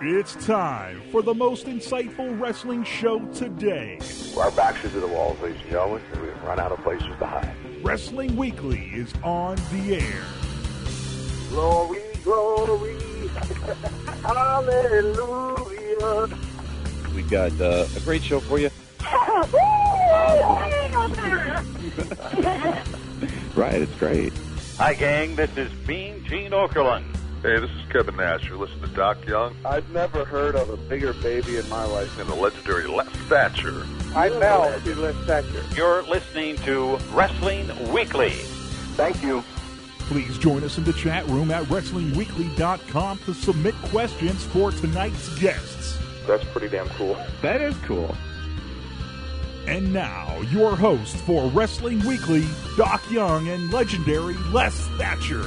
It's time for the most insightful wrestling show today. Our backs are to the walls, ladies and gentlemen, and we've run out of places to hide. Wrestling Weekly is on the air. Glory, glory, hallelujah. We got a great show for you. Right, it's great. Hi, gang. This is Mean Gene Okerlund. Hey, this is Kevin Nash. You're listening to Doc Young. I've never heard of a bigger baby in my life. And the legendary Les Thatcher. I know you Les Thatcher. You're listening to Wrestling Weekly. Thank you. Please join us in the chat room at WrestlingWeekly.com to submit questions for tonight's guests. That's pretty damn cool. That is cool. And now, your host for Wrestling Weekly, Doc Young and legendary Les Thatcher.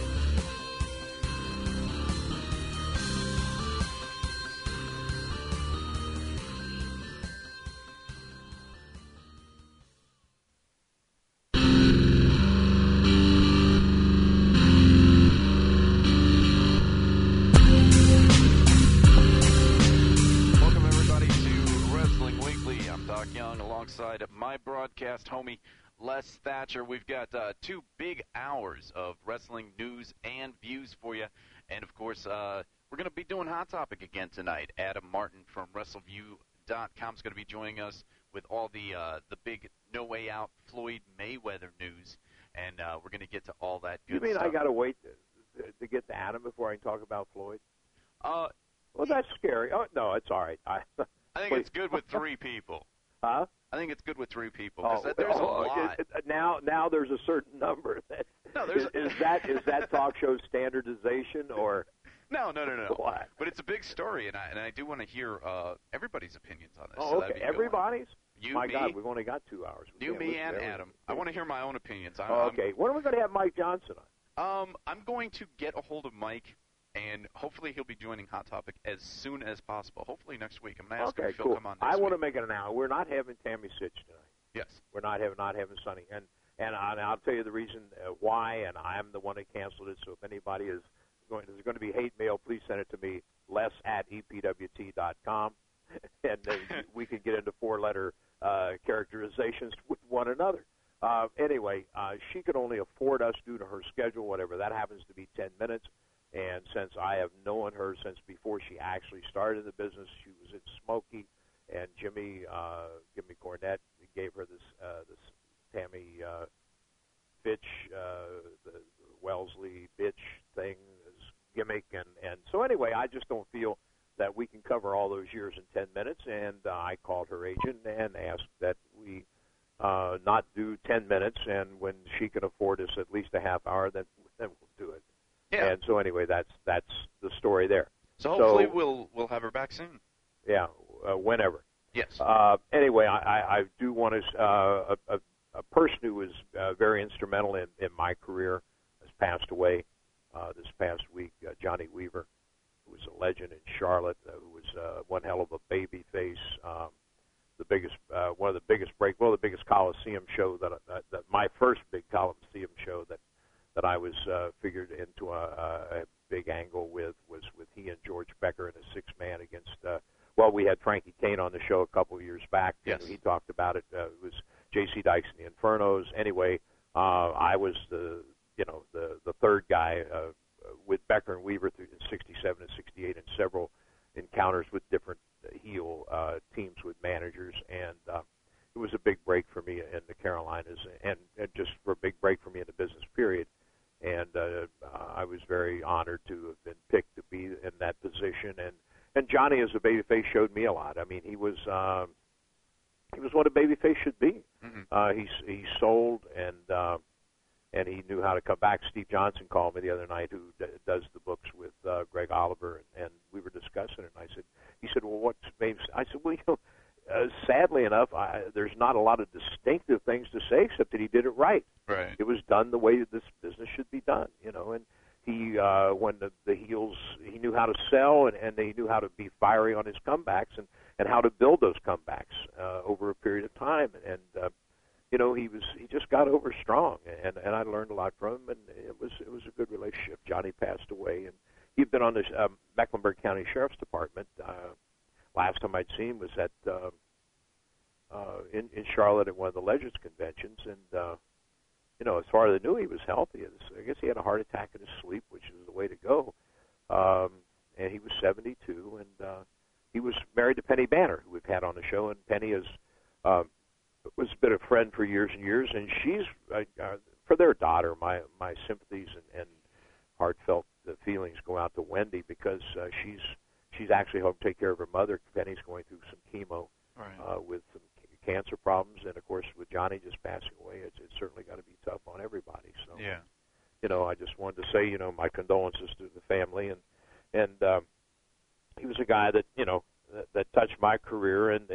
My broadcast homie Les Thatcher. We've got 2 big hours of wrestling news and views for you, and of course we're going to be doing Hot Topic again tonight. Adam Martin from WrestleView.com is going to be joining us with all the big No Way Out Floyd Mayweather news, and we're going to get to all that good stuff. You mean I got to wait to get to Adam before I can talk about Floyd? Well, that's scary. Oh no, it's all right. I think it's good with 3 people. Huh? I think it's good with 3 people because there's a lot. Now there's a certain number. Is that talk show standardization or? No. What? But it's a big story, and I do want to hear everybody's opinions on this. Oh, okay. Everybody's? You, me, God, we've only got 2 hours. You, me, and Adam. I want to hear my own opinions. Okay. When are we going to have Mike Johnson on? I'm going to get a hold of Mike, and hopefully he'll be joining Hot Topic as soon as possible. Hopefully next week. I'm going to ask him if he'll come on next week. I want to make it an hour. We're not having Tammy Sitch tonight. Yes. We're not having Sonny. And I'll tell you the reason why, and I'm the one that canceled it, so if anybody there's going to be hate mail, please send it to me, les@epwt.com, and we can get into 4-letter characterizations with one another. Anyway, she could only afford us due to her schedule, whatever. That happens to be 10 minutes. And since I have known her since before she actually started the business, she was at Smokey, and Jimmy Cornette gave her this Tammy Fitch, the Wellesley bitch thing, this gimmick, and so anyway, I just don't feel that we can cover all those years in 10 minutes, and I called her agent and asked that we not do 10 minutes, and when she can afford us at least a half hour, then we'll do it. Yeah. And so anyway, that's the story there. So hopefully we'll have her back soon. Yeah, whenever. Yes. Anyway, I do want to. A person who was very instrumental in my career has passed away this past week. Johnny Weaver, who was a legend in Charlotte, who was one hell of a baby face. The biggest Coliseum show that my first big Coliseum show that I was figured into a big angle with was with he and George Becker in a 6-man against. We had Frankie Kane on the show a couple of years back. Yes. And he talked about it. It was J.C. Dykes and the Infernos. Anyway, I was the third guy with Becker and Weaver through in '67 and '68 and several encounters with different heel teams with managers, and it was a big break for me in the Carolinas, and just for a big break for me in the business period. And I was very honored to have been picked to be in that position. And Johnny, as a babyface, showed me a lot. I mean, he was what a babyface should be. Mm-hmm. He sold, and he knew how to come back. Steve Johnson called me the other night, who does the books with Greg Oliver, and we were discussing it. And he said, well, what's baby? I said, well, sadly enough, there's not a lot of distinctive things to say, except that he did it right. Right. It was done the way this business should be done, and he, when the heels, he knew how to sell, and he knew how to be fiery on his comebacks, and how to build those comebacks over a period of time, and he just got over strong, and I learned a lot from him, and it was a good relationship. Johnny passed away, and he'd been on the Mecklenburg County Sheriff's Department. Last time I'd seen him was at in Charlotte at one of the Legends conventions, and as far as I knew, he was healthy. I guess he had a heart attack in his sleep, which is the way to go. And he was 72, and he was married to Penny Banner, who we've had on the show, and Penny is was been a friend for years and years, and she's for their daughter. My sympathies and heartfelt feelings go out to Wendy because she's actually home to take care of her mother. Penny's going through some chemo with some cancer problems, and of course with Johnny just passing away, it's certainly got to be tough on everybody. So I just wanted to say my condolences to the family, and he was a guy that that touched my career, and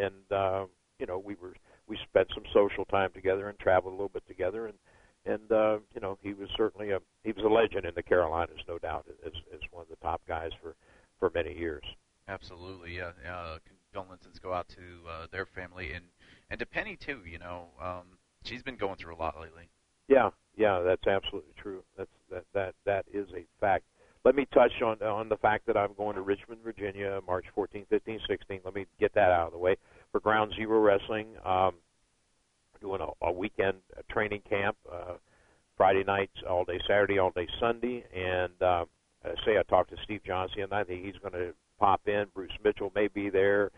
we spent some social time together and traveled a little bit together, and he was certainly he was a legend in the Carolinas, no doubt, as one of the top guys for many years. Absolutely, yeah. Condolences go out to their family and to Penny too. She's been going through a lot lately. Yeah, that's absolutely true. That is a fact. Let me touch on the fact that I'm going to Richmond, Virginia, March 14, 15, 16. Let me get that out of the way. For Ground Zero Wrestling, doing a weekend training camp, Friday nights, all day Saturday, all day Sunday. And I talked to Steve Johnson, and I think he's going to pop in. Bruce Mitchell may be there.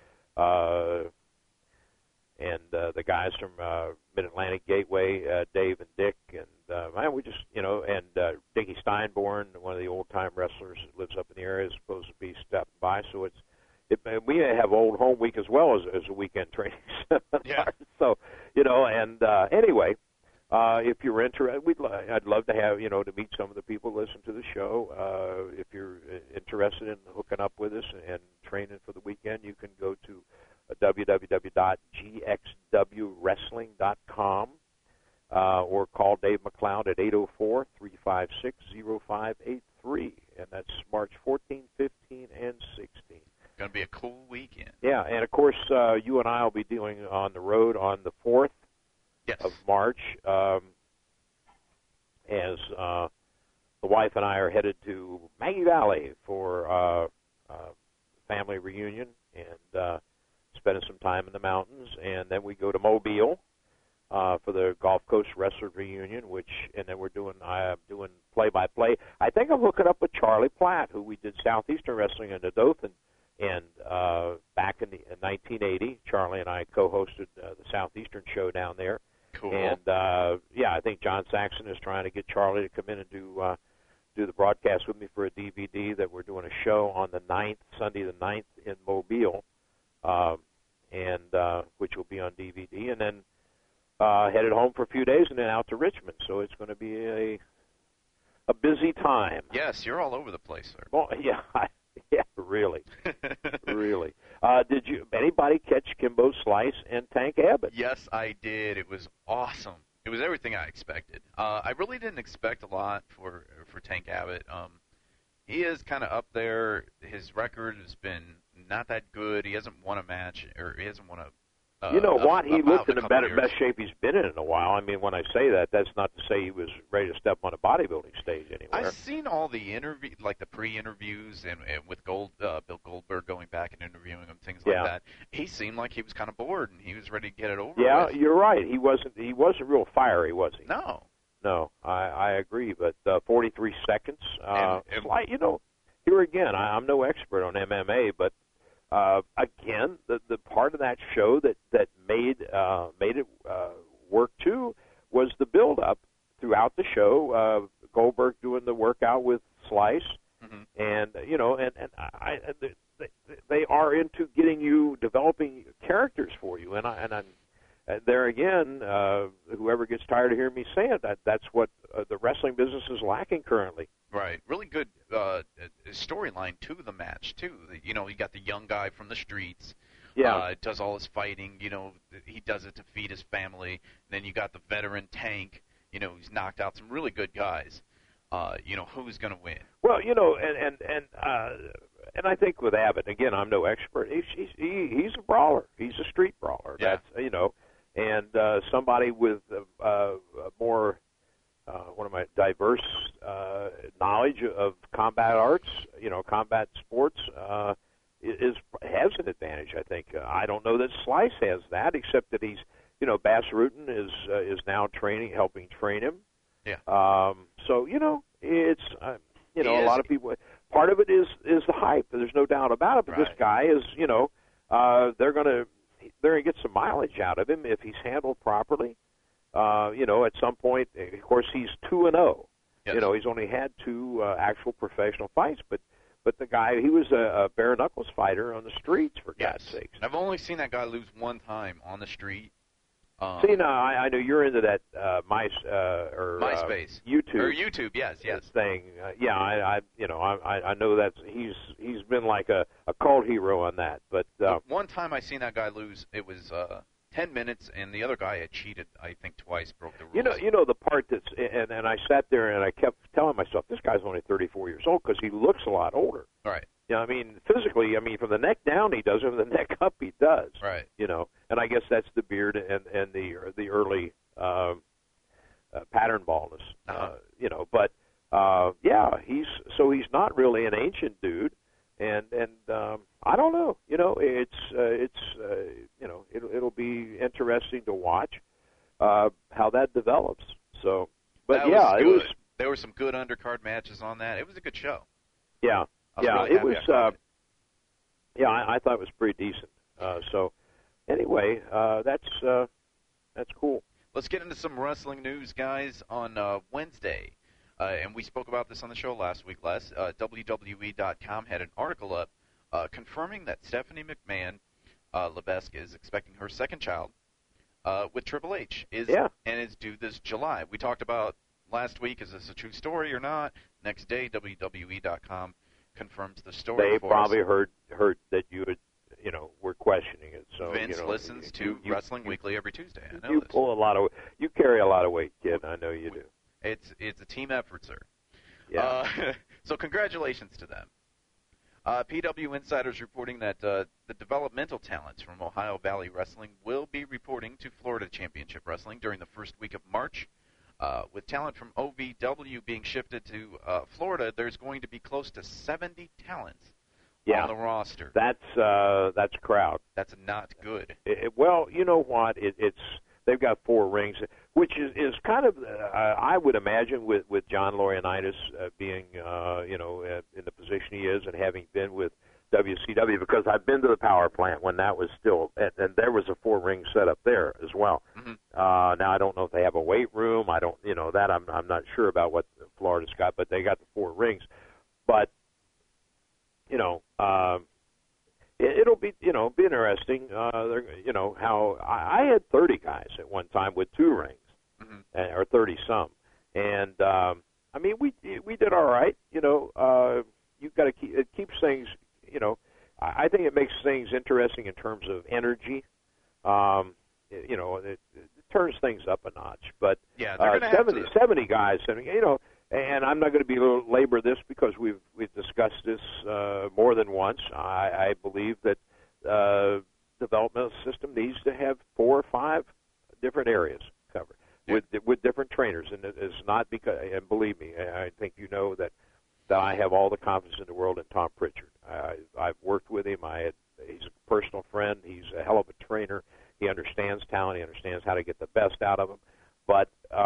And the guys from Mid-Atlantic Gateway, Dave and Dick, and we just, and Dickie Steinborn, one of the old-time wrestlers that lives up in the area, is supposed to be stepping by. So we have Old Home Week as well as a weekend training seminar. Yeah. So, anyway, if you're interested, I'd love to have, to meet some of the people who listen to the show. If you're interested in hooking up with us and training for the weekend, you can go to www.gxwwrestling.com or call Dave McLeod at 804-356-0583. And that's March 14, 15, and 16. Going to be a cool weekend. Yeah, and of course, you and I will be doing on the road on the 4th of March, as the wife and I are headed to Maggie Valley for family reunion and spending some time in the mountains, and then we go to Mobile for the Gulf Coast Wrestler reunion, and then we're doing play-by-play. I think I'm hooking up with Charlie Platt, who we did Southeastern Wrestling in the Dothan. And back in 1980, Charlie and I co-hosted the Southeastern show down there. Cool. And I think John Saxon is trying to get Charlie to come in and do the broadcast with me for a DVD that we're doing a show on the 9th, Sunday the 9th in Mobile, and which will be on DVD, and then headed home for a few days and then out to Richmond. So it's going to be a busy time. Yes, you're all over the place, sir. Well, yeah. Yeah, really, really. Did anybody catch Kimbo Slice and Tank Abbott? Yes, I did. It was awesome. It was everything I expected. I really didn't expect a lot for Tank Abbott. He is kind of up there. His record has been not that good. He hasn't won a match, or he hasn't won a. He looked in the best shape he's been in a while. I mean, when I say that, that's not to say he was ready to step on a bodybuilding stage anywhere. I've seen all the the pre-interviews, and with Bill Goldberg going back and interviewing him, things like that. He seemed like he was kind of bored, and he was ready to get it over with. Yeah, you're right. He wasn't real fiery, was he? No, I agree. But 43 seconds. Here again, I'm no expert on MMA, but. Again, the part of that show that made it work too was the build-up throughout the show. Goldberg doing the workout with Slice, and they are into developing characters for you. And there again, whoever gets tired of hearing me say it, that's what the wrestling business is lacking currently. Right. Really good storyline to the match, too. You got the young guy from the streets. Yeah. Does all his fighting. He does it to feed his family. And then you got the veteran Tank. He's knocked out some really good guys. Who's going to win? Well, and I think with Abbott, again, I'm no expert. He's a brawler. He's a street brawler. Yeah. That's, and somebody with more diverse knowledge of combat arts, combat sports, has an advantage. I think. I don't know that Slice has that, except that he's, Bass Rutten is now helping train him. Yeah. So it's a lot of people. Part of it is the hype. There's no doubt about it. But Right. this guy is, they're gonna get some mileage out of him if he's handled properly. At some point, of course, he's 2-0. Yes. He's only had 2 actual professional fights, but the guy, he was a bare knuckles fighter on the streets, for God's sakes. I've only seen that guy lose one time on the street. See, now I know you're into that MySpace, YouTube. Or YouTube, yes. Thing. I know that he's been like a cult hero on that. But one time I seen that guy lose, it was 10 minutes, and the other guy had cheated, I think, twice, broke the rules. The part that's and I sat there and I kept telling myself, this guy's only 34 years old because he looks a lot older. Right. Physically, from the neck down he does, and from the neck up he does. Right. And I guess that's the beard and the early pattern baldness. But he's not really an ancient dude, and I don't know. It'll be interesting to watch how that develops. So, but it was. There were some good undercard matches on that. It was a good show. Yeah. Really it was. I thought it was pretty decent. So, anyway, that's cool. Let's get into some wrestling news, guys. On Wednesday, and we spoke about this on the show last week. WWE.com had an article up confirming that Stephanie McMahon, Lebesque, is expecting her second child with Triple H. And is due this July. We talked about last week, is this a true story or not? Next day, WWE.com confirms the story. They probably heard that you had, were questioning it. So Vince listens to Wrestling Weekly every Tuesday. I know you this. You carry a lot of weight, kid. I know you do. It's a team effort, sir. Yeah. So congratulations to them. PW Insider's reporting that the developmental talents from Ohio Valley Wrestling will be reporting to Florida Championship Wrestling during the first week of March. With talent from OVW being shifted to Florida, there's going to be close to 70 talents on the roster. That's a crowd. That's not good. Well, you know what? They've got 4 rings, which is kind of I would imagine with John Laurinaitis being in the position he is and having been with WCW, because I've been to the power plant when that was still, and there was a 4-ring set up there as well. Mm-hmm. Now I don't know if they have a weight room. I don't, that I'm not sure about what Florida's got, but they got the 4 rings. But it'll be be interesting. How I had 30 guys at one time with 2 rings, mm-hmm. Or 30 some, and we did all right. You've got to it keeps things. I think it makes things interesting in terms of energy. It turns things up a notch. But 70 guys, and I'm not going to belabor this because we've discussed this more than once. I believe that developmental system needs to have 4 or 5 different areas covered with different trainers, and it's not because. And believe me, I think that I have all the confidence in the world in Tom Pritchard. I've worked with him. He's a personal friend. He's a hell of a trainer. He understands talent. He understands how to get the best out of them. But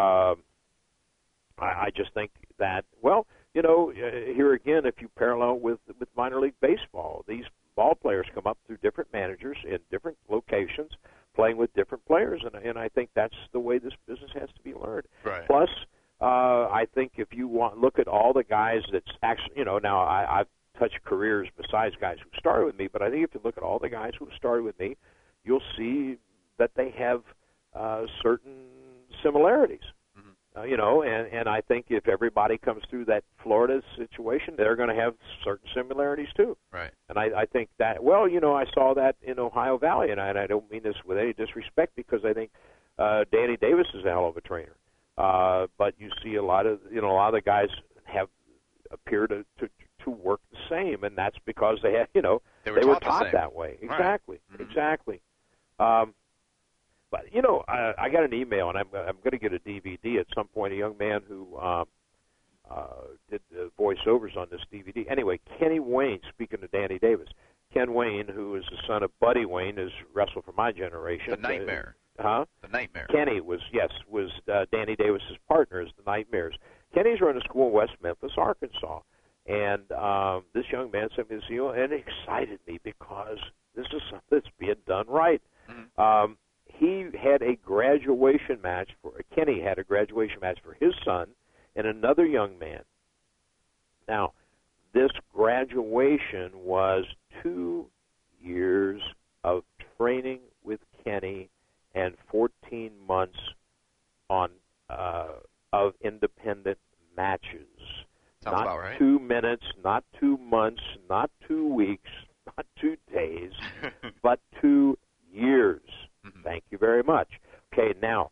I just think that, here again, if you parallel with minor league baseball, these ball players come up through different managers in different locations, playing with different players, and I think that's the way this business has to be learned. Right. Plus, I think if you look at all the guys that's actually, now I've touched careers besides guys who started with me, but I think if you look at all the guys who started with me, you'll see that they have certain similarities. Mm-hmm. And I think if everybody comes through that Florida situation, they're going to have certain similarities too. Right. And I think that, I saw that in Ohio Valley, and I don't mean this with any disrespect, because I think Danny Davis is a hell of a trainer. But you see a lot of the guys appear to work the same, and that's because they had, they were taught that way. Exactly. Right. Mm-hmm. Exactly. But I got an email, and I'm going to get a DVD at some point. A young man who did the voiceovers on this DVD. Anyway, Kenny Wayne. Speaking of Danny Davis, Ken Wayne, who is the son of Buddy Wayne, is wrestled for my generation. The Nightmare. The Nightmare. Kenny was Danny Davis's partner as the Nightmares. Kenny's run a school in West Memphis, Arkansas, and this young man sent me this email, and it excited me because this is something that's being done right. Mm-hmm. He had a graduation match Kenny had a graduation match for his son and another young man. Now, this graduation was 2 years of training with Kenny and 14 months of independent matches. Sounds about right. 2 minutes, not 2 months, not 2 weeks, not 2 days, but 2 years. Mm-hmm. Thank you very much. Okay, now,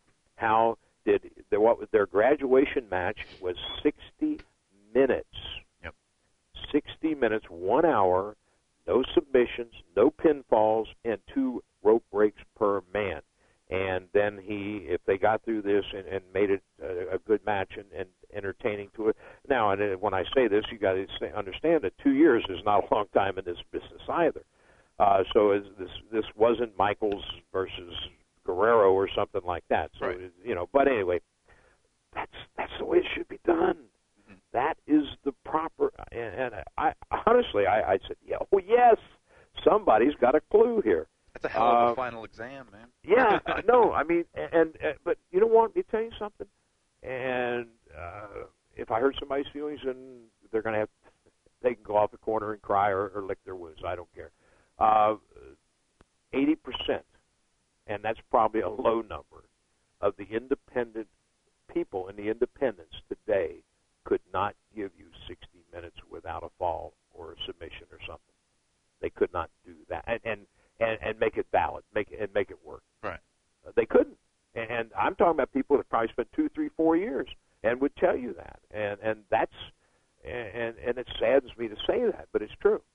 their graduation match was 60 minutes. Yep. 60 minutes, 1 hour, no submissions, no pinfalls, and 2 rope breaks per man. And then if they got through this and made it a good match and entertaining to it. Now, and when I say this, you got to understand that 2 years is not a long time in this business either. So this wasn't Michaels versus Guerrero or something like that. So right. But anyway, that's the way it should be done. Mm-hmm. That is the proper. And I honestly, I said, yes, somebody's got a clue here. That's a hell of a final exam, man. Yeah, no, I mean, but you know what? Let me tell you something. And if I hurt somebody's feelings, then they're going to have. They can go off the corner and cry or lick their wounds. I don't care. 80%, and that's probably a low number, of the independent people in the independents today could not give you 60 minutes without a fall or a submission or something. They could not do that, and make it valid, make it work. Right. They couldn't, and I'm talking about people that probably spent 2, 3, 4 years and would tell you that, and that's and it saddens me to say that, but it's true.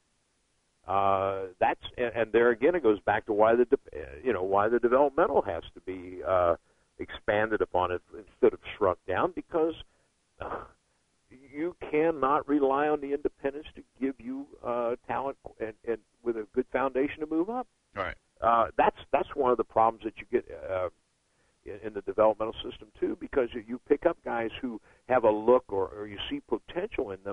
And there again, it goes back to why the developmental has to be expanded upon it instead of shrunk down, because you cannot rely on the independents to give you talent and with a good foundation to move up. Right. That's one of the problems that you get in the developmental system too, because you pick up guys who have a look or you see potential in them.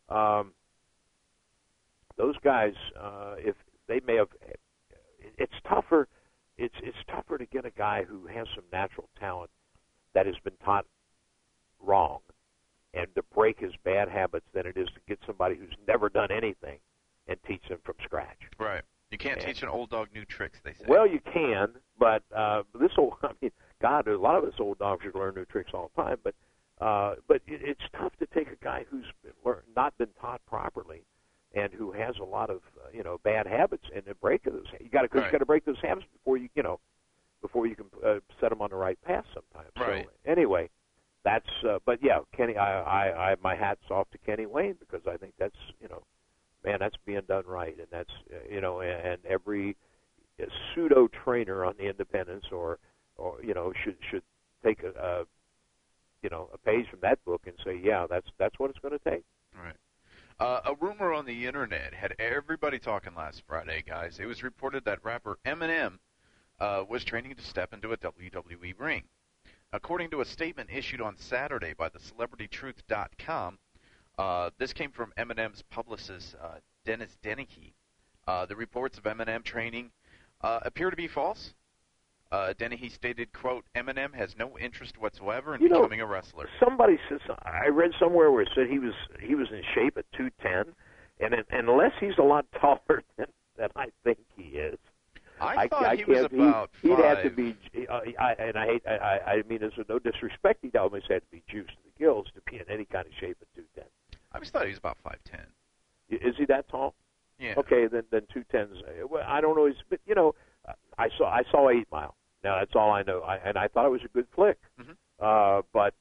Those guys, if they may have, it's tougher. It's tougher to get a guy who has some natural talent that has been taught wrong, and to break his bad habits than it is to get somebody who's never done anything and teach them from scratch. Right. You can't teach an old dog new tricks, they say. Well, you can, but a lot of us old dogs should learn new tricks all the time. But it's tough to take a guy who's not been taught properly and who has a lot of bad habits and to break those. You got to break those habits before you can set them on the right path sometimes. Right. So anyway, that's but yeah, Kenny, I my hat's off to Kenny Wayne, because I think that's man, that's being done right, and that's and every pseudo trainer on the independents or should take a page from that book and say, yeah, that's what it's going to take. Right. A rumor on the internet had everybody talking last Friday, guys. It was reported that rapper Eminem was training to step into a WWE ring. According to a statement issued on Saturday by the CelebrityTruth.com, this came from Eminem's publicist, Dennis Dennehy. The reports of Eminem training appear to be false. Dennehy stated, quote, Eminem has no interest whatsoever in becoming a wrestler. Somebody says, I read somewhere where it said he was in shape at 210, and unless he's a lot taller than I think he is, I thought he was about 5. He'd have to be, I mean, there's no disrespect, he'd almost have to be juiced to the gills to be in any kind of shape at 210. I always thought he was about 5'10". Is he that tall? Yeah. Okay, then 210's. Well, I don't know. But I saw 8 Mile. Now that's all I know. And I thought it was a good flick. Mm-hmm. But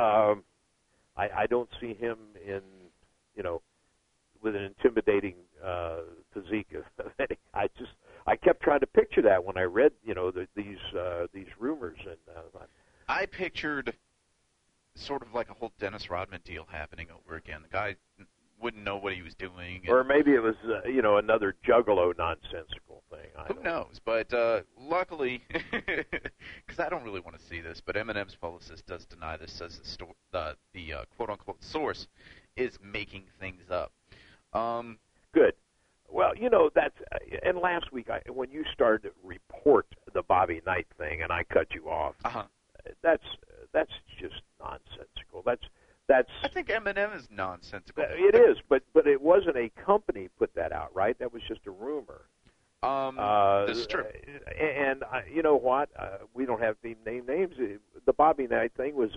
I don't see him in with an intimidating physique of any. I kept trying to picture that when I read, these rumors, and I pictured sort of like a whole Dennis Rodman deal happening over again. The guy wouldn't know what he was doing. Or maybe it was, another Juggalo nonsensical thing. Who knows? But luckily, because I don't really want to see this, but Eminem's publicist does deny this, says the quote-unquote source is making things up. Good. Well, that's and last week when you started to report the Bobby Knight thing, and I cut you off. That's just nonsensical. That's. I think Eminem is nonsensical. It is, but it wasn't a company put that out, right? That was just a rumor. This is true. And you know what? We don't have to name names. The Bobby Knight thing was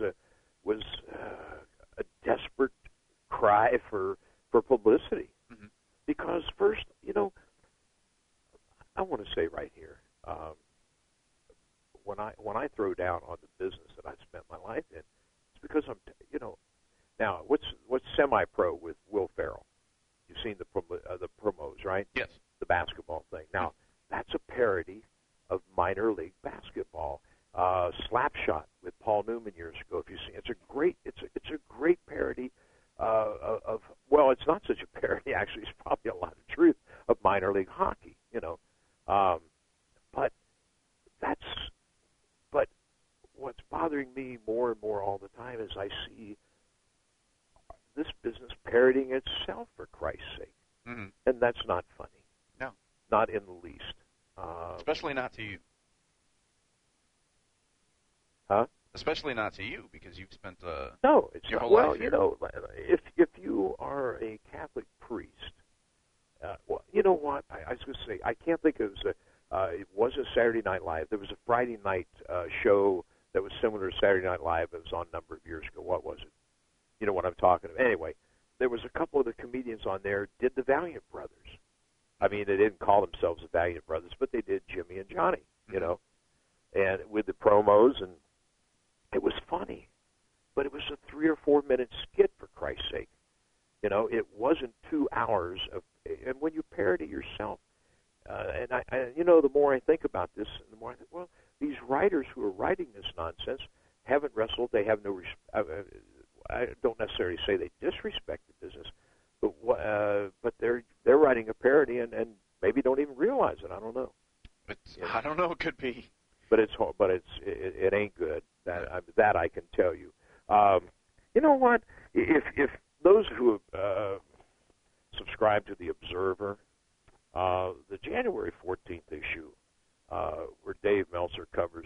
a desperate cry for publicity. Mm-hmm. Because first, I want to say right here, when I throw down on the business that I spent my life in, it's because I'm, now what's semi-pro with Will Ferrell? You've seen the promos, right? Yes. The basketball thing. Now that's a parody of minor league basketball. Slapshot with Paul Newman years ago. If you see, it's a great parody of well, it's not such a parody. Actually, it's probably a lot of truth of minor league hockey. But what's bothering me more and more all the time is I see this business parodying itself, for Christ's sake, and that's not funny. No, not in the least. Especially not to you. Huh? Especially not to you, because you've spent no, it's your not. whole Well, life here. If you are a Catholic priest, well, you know what? I was going to say I can't think of it wasn't Saturday Night Live. There was a Friday night show that was similar to Saturday Night Live. It was on a number of years ago. What was it? You know what I'm talking about. Anyway, there was a couple of the comedians on there did the Valiant Brothers. I mean, they didn't call themselves the Valiant Brothers, but they did Jimmy and Johnny, and with the promos, and it was funny. But it was a 3 or 4 minute skit, for Christ's sake. It wasn't 2 hours of, and when you parody yourself, and I the more I think about this, the more I think, well, these writers who are writing this nonsense haven't wrestled. They have no I don't necessarily say they disrespect the business, but they're writing a parody and maybe don't even realize it. I don't know. I don't know. It could be. But it ain't good. That I can tell you. You know what? If those who subscribe to the Observer, the January 14th issue, where Dave Meltzer covers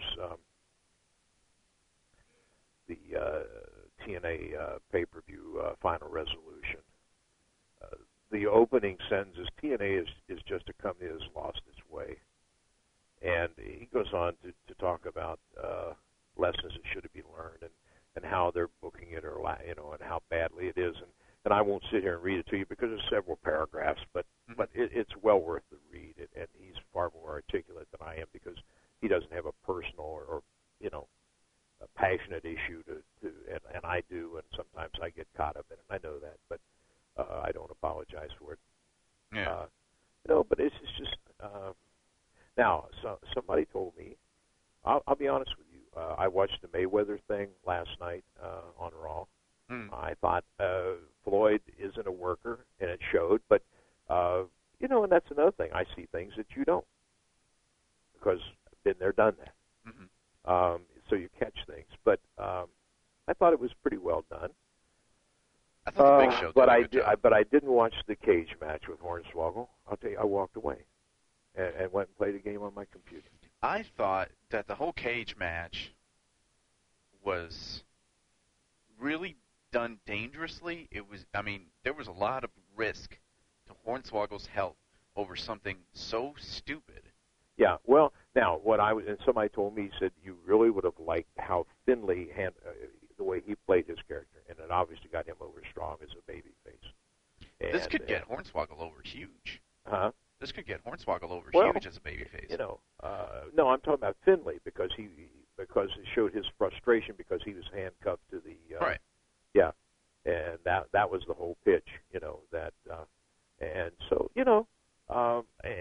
the TNA pay-per-view Final Resolution. The opening sentence is TNA is just a company that's lost its way. And he goes on to talk about lessons that should be learned and how they're booking it, or and how badly it is. And I won't sit here and read it to you because there's several paragraphs, but it's well worth the read. And he's far more articulate than I am because he doesn't have a personal or a passionate issue and I do, and sometimes I get caught up in it. I know that, but I don't apologize for it. Yeah. But it's just now. So somebody told me. I'll be honest with you. I watched the Mayweather thing last night on Raw. I thought Floyd isn't a worker, and it showed. But and that's another thing. I see things that you don't, because I've been there, done that. Mm-hmm. So you catch things. But I thought it was pretty well done. I thought the Big Show did a good job. But I didn't watch the cage match with Hornswoggle. I'll tell you, I walked away and went and played a game on my computer. I thought that the whole cage match was really done dangerously. There was a lot of risk to Hornswoggle's health over something so stupid. Yeah, well, now, and somebody told me, he said, you really would have liked how Finlay the way he played his character, and it obviously got him over strong as a babyface. This could get Hornswoggle over huge. Huh? This could get Hornswoggle over huge as a babyface. No, I'm talking about Finlay because it showed his frustration because he was handcuffed to the right. Yeah, and that was the whole pitch, and so and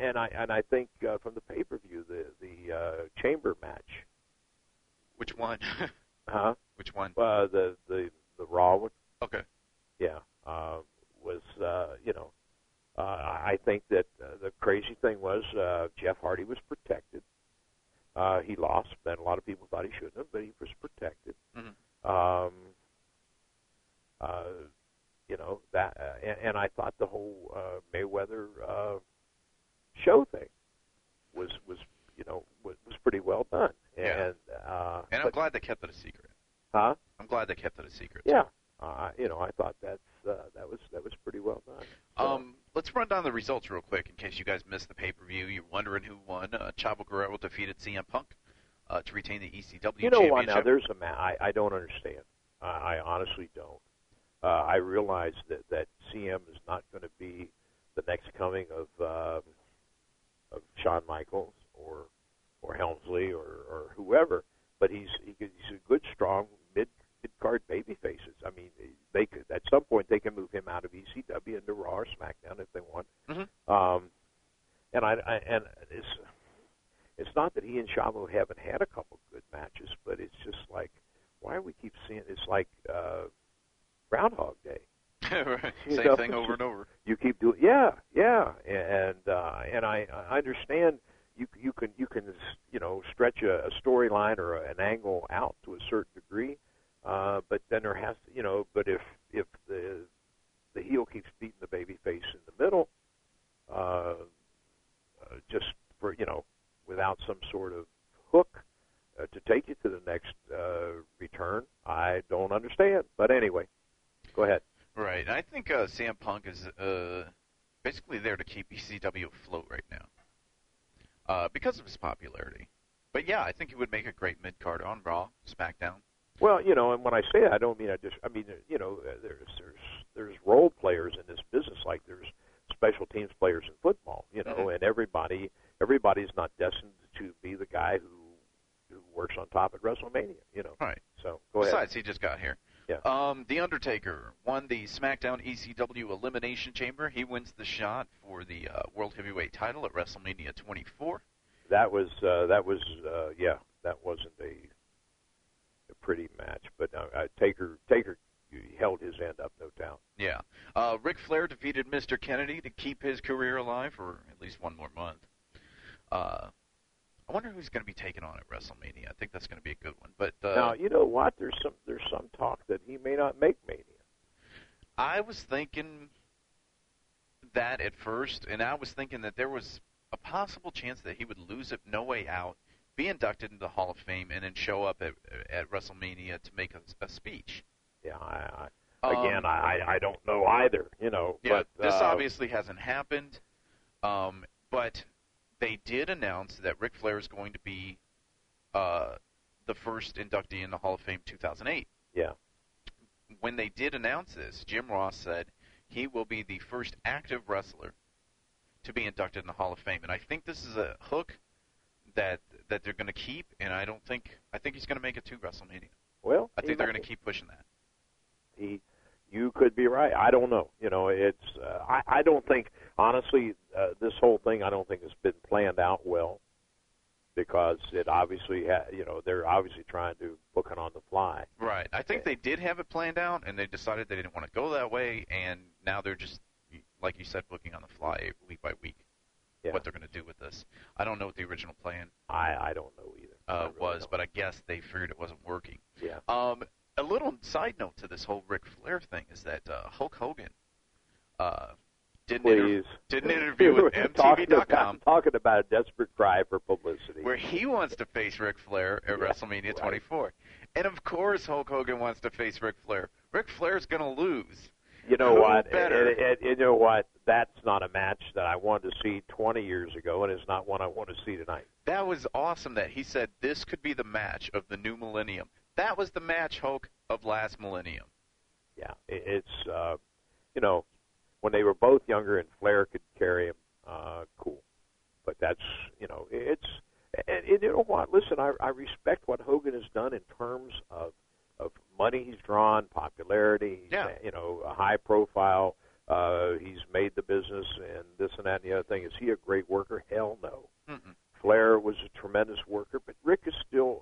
and I think from the pay-per-view, the chamber match. Which one? Huh? Which one? The Raw one. Okay. Yeah. Was I think that the crazy thing was Jeff Hardy was protected. He lost, and a lot of people thought he shouldn't have, but he was protected. Mm-hmm. And I thought the whole Mayweather show thing was pretty well done. Yeah. And I'm glad they kept it a secret. Huh? I'm glad they kept it a secret. Yeah. I thought that was pretty well done. So, let's run down the results real quick in case you guys missed the pay-per-view. You're wondering who won. Chavo Guerrero defeated CM Punk to retain the ECW championship. You know what? Now there's a I don't understand. I honestly don't. I realize that CM is not going to be the next coming of Shawn Michaels or Helmsley or whoever, but he's a good, strong mid-card baby faces. I mean, they could at some point they can move him out of ECW into Raw or SmackDown if they want. Mm-hmm. And it's not that he and Chavo haven't had a couple good matches, but it's just like, why do we keep seeing it's like Groundhog Day. Right. Same thing over and over. You keep doing, yeah, and I understand you can stretch a storyline or an angle out to a certain degree, but then there has to, but if the heel keeps beating the baby face in the middle, just for without some sort of hook to take you to the next return, I don't understand. But anyway, go ahead. Right. I think CM Punk is basically there to keep ECW afloat right now because of his popularity. But yeah, I think he would make a great mid-card on Raw, SmackDown. Well, and when I say that, I don't mean there's role players in this business like there's special teams players in football, Mm-hmm. and everybody's not destined to be the guy who works on top at WrestleMania, Right. So go ahead. Besides, he just got here. Yeah. The Undertaker won the SmackDown ECW Elimination Chamber. He wins the shot for the World Heavyweight title at WrestleMania 24. That wasn't a pretty match, but Taker held his end up, no doubt. Yeah. Ric Flair defeated Mr. Kennedy to keep his career alive for at least one more month. I wonder who's going to be taken on at WrestleMania. I think that's going to be a good one. But now, you know what? There's some talk that he may not make Mania. I was thinking that at first, and I was thinking that there was a possible chance that he would lose it No Way Out, be inducted into the Hall of Fame, and then show up at WrestleMania to make a speech. Yeah, I don't know either, Yeah, but this obviously hasn't happened, but they did announce that Ric Flair is going to be the first inductee in the Hall of Fame 2008. Yeah. When they did announce this, Jim Ross said he will be the first active wrestler to be inducted in the Hall of Fame. And I think this is a hook that they're going to keep, and I think he's going to make it to WrestleMania. Well, I think they're going to keep pushing that. You could be right. I don't know. It's I don't think, honestly, this whole thing I don't think has been planned out well, because it obviously they're obviously trying to book it on the fly. Right. I think they did have it planned out, and they decided they didn't want to go that way, and now they're just, like you said, booking on the fly week by week. Yeah. What they're going to do with this. I don't know what the original plan I don't know either. was, but I guess they figured it wasn't working. Yeah. A little side note to this whole Ric Flair thing is that Hulk Hogan did an interview with MTV.com talking about a desperate cry for publicity, where he wants to face Ric Flair at WrestleMania 24. And of course Hulk Hogan wants to face Ric Flair. Ric Flair's going to lose. You know what? Better? You know what? That's not a match that I wanted to see 20 years ago, and it's not one I want to see tonight. That was awesome that he said this could be the match of the new millennium. That was the match, Hulk, of last millennium. Yeah, it's when they were both younger and Flair could carry him, cool. But that's it's and you know what? Listen, I respect what Hogan has done in terms of money he's drawn, popularity. Yeah. A high profile He's made the business and this and that and the other thing. Is he a great worker? Hell no. Mm-mm. Flair was a tremendous worker, but Rick is still,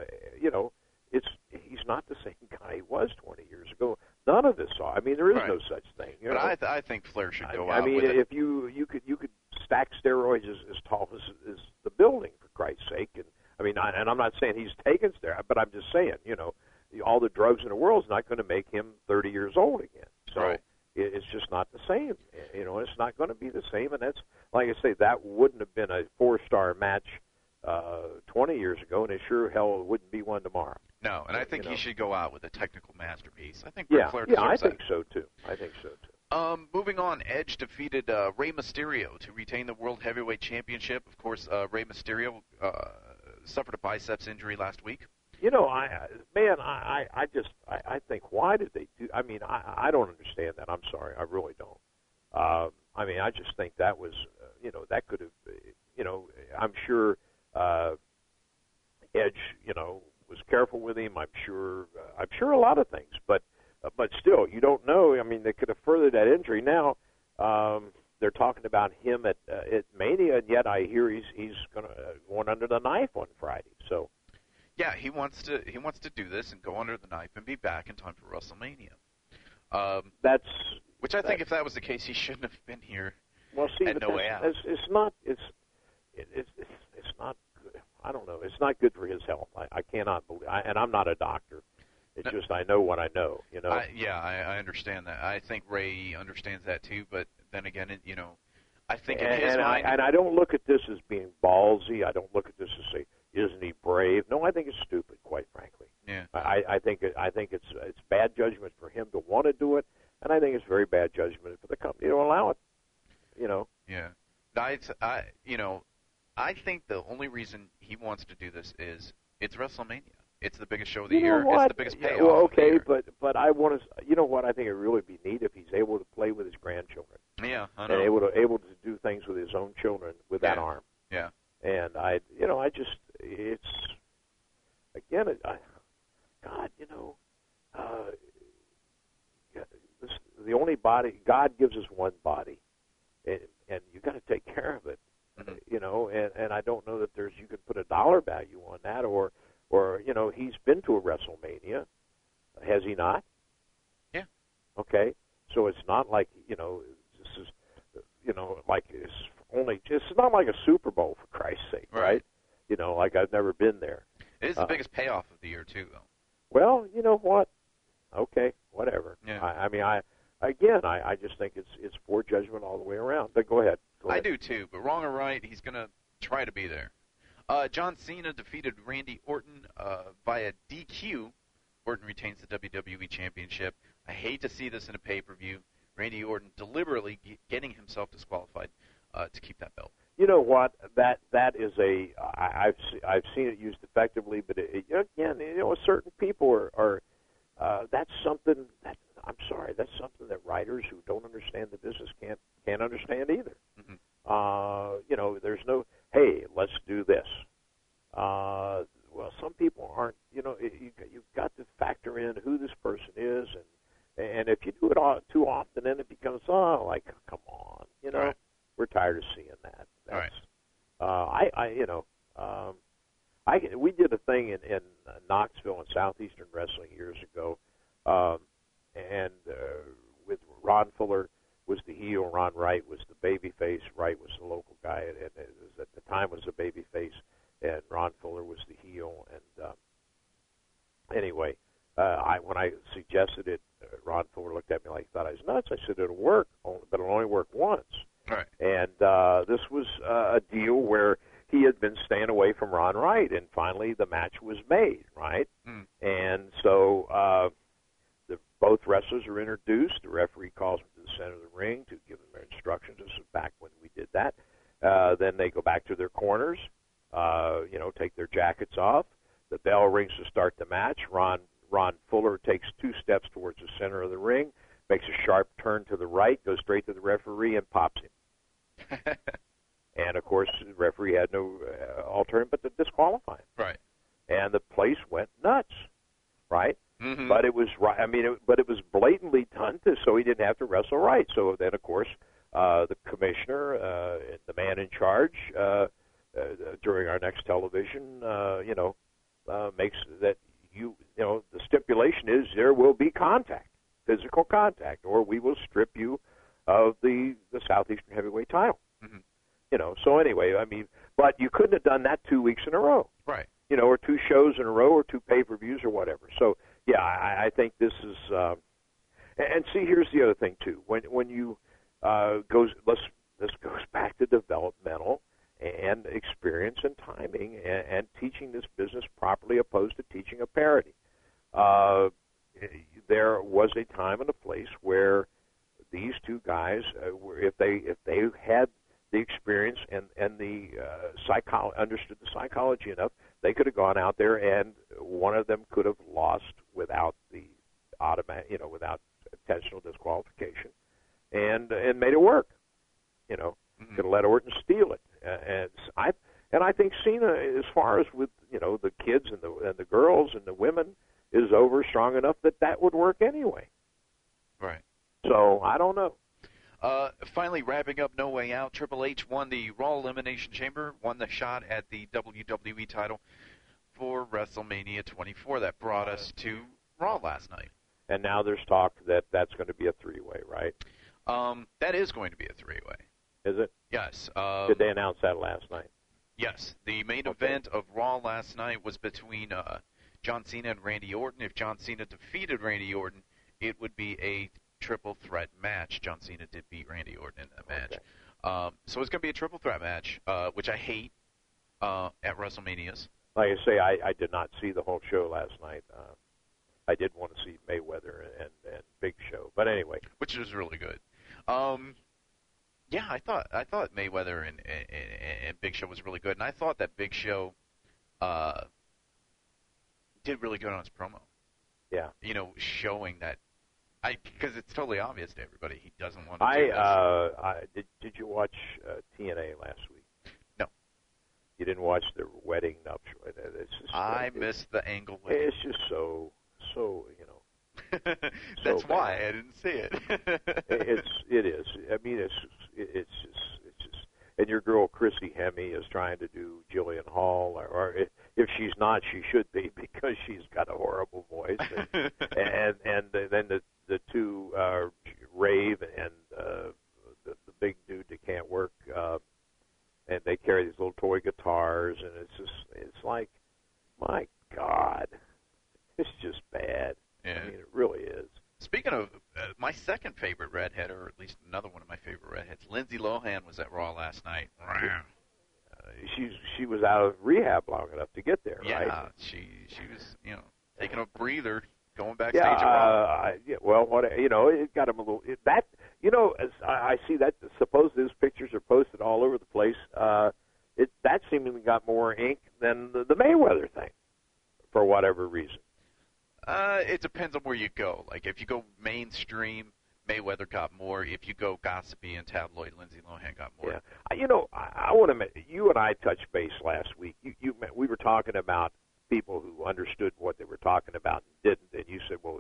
he's not the same guy he was 20 years ago. None of this. I mean, there is Right. no such thing. You But know? I think Flair should go I out mean, with it. if you could stack steroids as tall as the building, for Christ's sake. And I mean, and I'm not saying he's taken steroids, but I'm just saying, all the drugs in the world is not going to make him 30 years old again. So Right. it's just not the same. It's not going to be the same. And that's, like I say, that wouldn't have been a 4-star match 20 years ago, and it sure hell wouldn't be one tomorrow. No, and I think he should go out with a technical masterpiece. I think Yeah, Ric Flair yeah, I deserves that. think so too. Moving on, Edge defeated Rey Mysterio to retain the World Heavyweight Championship. Of course, Rey Mysterio suffered a biceps injury last week. I think, why did they do? I mean, I don't understand that. I'm sorry, I really don't. I mean, I just think that was, that could have, I'm sure Edge, was careful with him. I'm sure a lot of things, but still, you don't know. I mean, they could have furthered that injury. Now they're talking about him at Mania, and yet I hear he's going under the knife on Friday. So. Yeah, he wants to do this and go under the knife and be back in time for WrestleMania. Which I think if that was the case, he shouldn't have been here. Well, see, at No Way Out. It's not good. I don't know. It's not good for his health. I cannot believe. And I'm not a doctor. It's just I know what I know. I understand that. I think Ray understands that too. But then again, I think in and, his and mind. I don't look at this as being ballsy. I don't look at this as say, isn't he brave? No, I think it's stupid, quite frankly. Yeah. I think it's bad judgment for him to want to do it, and I think it's very bad judgment for the company to allow it. Yeah. I think the only reason he wants to do this is it's WrestleMania. It's the biggest show of the year. What? It's the biggest payoff. Well, of the okay, year. but I want to. You know what? I think it really be neat if he's able to play with his grandchildren. Yeah, I know. And able to do things with his own children with that arm. Yeah. And it's again, God, the only body God gives us one body, and you got to take care of it, And I don't know that you could put a dollar value on that, or he's been to a WrestleMania, has he not? Yeah. Okay, so it's not like this is like it's not like a Super Bowl, for Christ's sake, right? Like I've never been there. It is the biggest payoff of the year too, though. Well, you know what? Okay, whatever. Yeah. I just think it's poor judgment all the way around. But go ahead. I do too, but wrong or right, he's going to try to be there. John Cena defeated Randy Orton via DQ. Orton retains the WWE Championship. I hate to see this in a pay-per-view. Randy Orton deliberately getting himself disqualified to keep that belt. You know what? That is I've seen it used effectively, but again, certain people are that's something that I'm sorry, that's something that writers who don't understand the business can't understand either. Mm-hmm. There's no, hey, let's do this. Well, some people aren't. You've got to factor in who this person is, and if you do it too often, then it becomes like, come on, Right. We're tired of seeing that. Right. We did a thing in Knoxville in Southeastern Wrestling years ago, and with Ron Fuller was the heel, Ron Wright was the baby face. Wright was the local guy, and it was, at the time was a baby face, and Ron Fuller was the heel. And anyway, when I suggested it, Ron Fuller looked at me like he thought I was nuts. I said it'll work, but it'll only work once. Right. And this was a deal where he had been staying away from Ron Wright, and finally the match was made, right? Mm. And so both wrestlers are introduced. The referee calls them to the center of the ring to give them their instructions. This is back when we did that. Then they go back to their corners, take their jackets off. The bell rings to start the match. Ron Fuller takes 2 steps towards the center of the ring, makes a sharp turn to the right, goes straight to the referee, and pops him. And, of course, the referee had no alternative but to disqualify him. Right. And the place went nuts, right? Mm-hmm. But it was right. I mean, but it was blatantly done so he didn't have to wrestle right. So then, of course, the commissioner, the man in charge, during our next television, makes that the stipulation is there will be contact, physical contact, or we will strip you of the Southeastern Heavyweight title. Mm-hmm. So anyway, I mean, but you couldn't have done that 2 weeks in a row. Right. Or 2 shows in a row, or 2 pay-per-views, or whatever. So yeah, I think this is. And see, here's the other thing too. When you this goes back to developmental and experience and timing and teaching this business properly, opposed to teaching a parody. There was a time and a place where these two guys, if they had the experience and the understood the psychology enough, they could have gone out there and one of them could have lost without the without intentional disqualification, and made it work. Could have let Orton steal it, and I think Cena, as far as with the kids and the girls and the women, is over strong enough that would work anyway. Right. So I don't know. Finally, wrapping up No Way Out, Triple H won the Raw Elimination Chamber, won the shot at the WWE title for WrestleMania 24. That brought us to Raw last night. And now there's talk that that's going to be a 3-way, right? That is going to be a 3-way. Is it? Yes. Did they announce that last night? Yes. The main event of Raw last night was between John Cena and Randy Orton. If John Cena defeated Randy Orton, it would be a triple threat match. John Cena did beat Randy Orton in that match. Okay. So it's going to be a triple threat match, which I hate at WrestleManias. Like I say, I did not see the whole show last night. I did want to see Mayweather and Big Show, but anyway, which was really good. Yeah, I thought Mayweather and Big Show was really good, and I thought that Big Show did really good on his promo. Yeah, showing that because it's totally obvious to everybody he doesn't want to do this. Did you watch TNA last week? No. You didn't watch the wedding nuptial? I missed the angle wedding. It's just so That's so why bad. I didn't see it. It is. I mean, it's just. And your girl Chrissy Hemme is trying to do Jillian Hall, or if she's not, she should be, because she's got a horrible voice. And then the two Rave and the big dude that can't work, and they carry these little toy guitars, and it's like, my God, it's just bad. Yeah. I mean, it really is. Speaking of my second favorite redhead, or at least another one of my favorite redheads, Lindsay Lohan was at Raw last night. She was out of rehab long enough to get there, right? Yeah, she was taking a breather, going backstage at Raw. Well, it got him a little. As I see that. Suppose those pictures are posted all over the place. That seemingly got more ink than the Mayweather thing, for whatever reason. It depends on where you go. Like, if you go mainstream, Mayweather got more. If you go gossipy and tabloid, Lindsay Lohan got more. Yeah. I want to admit, you and I touched base last week. We were talking about people who understood what they were talking about and didn't, and you said, well,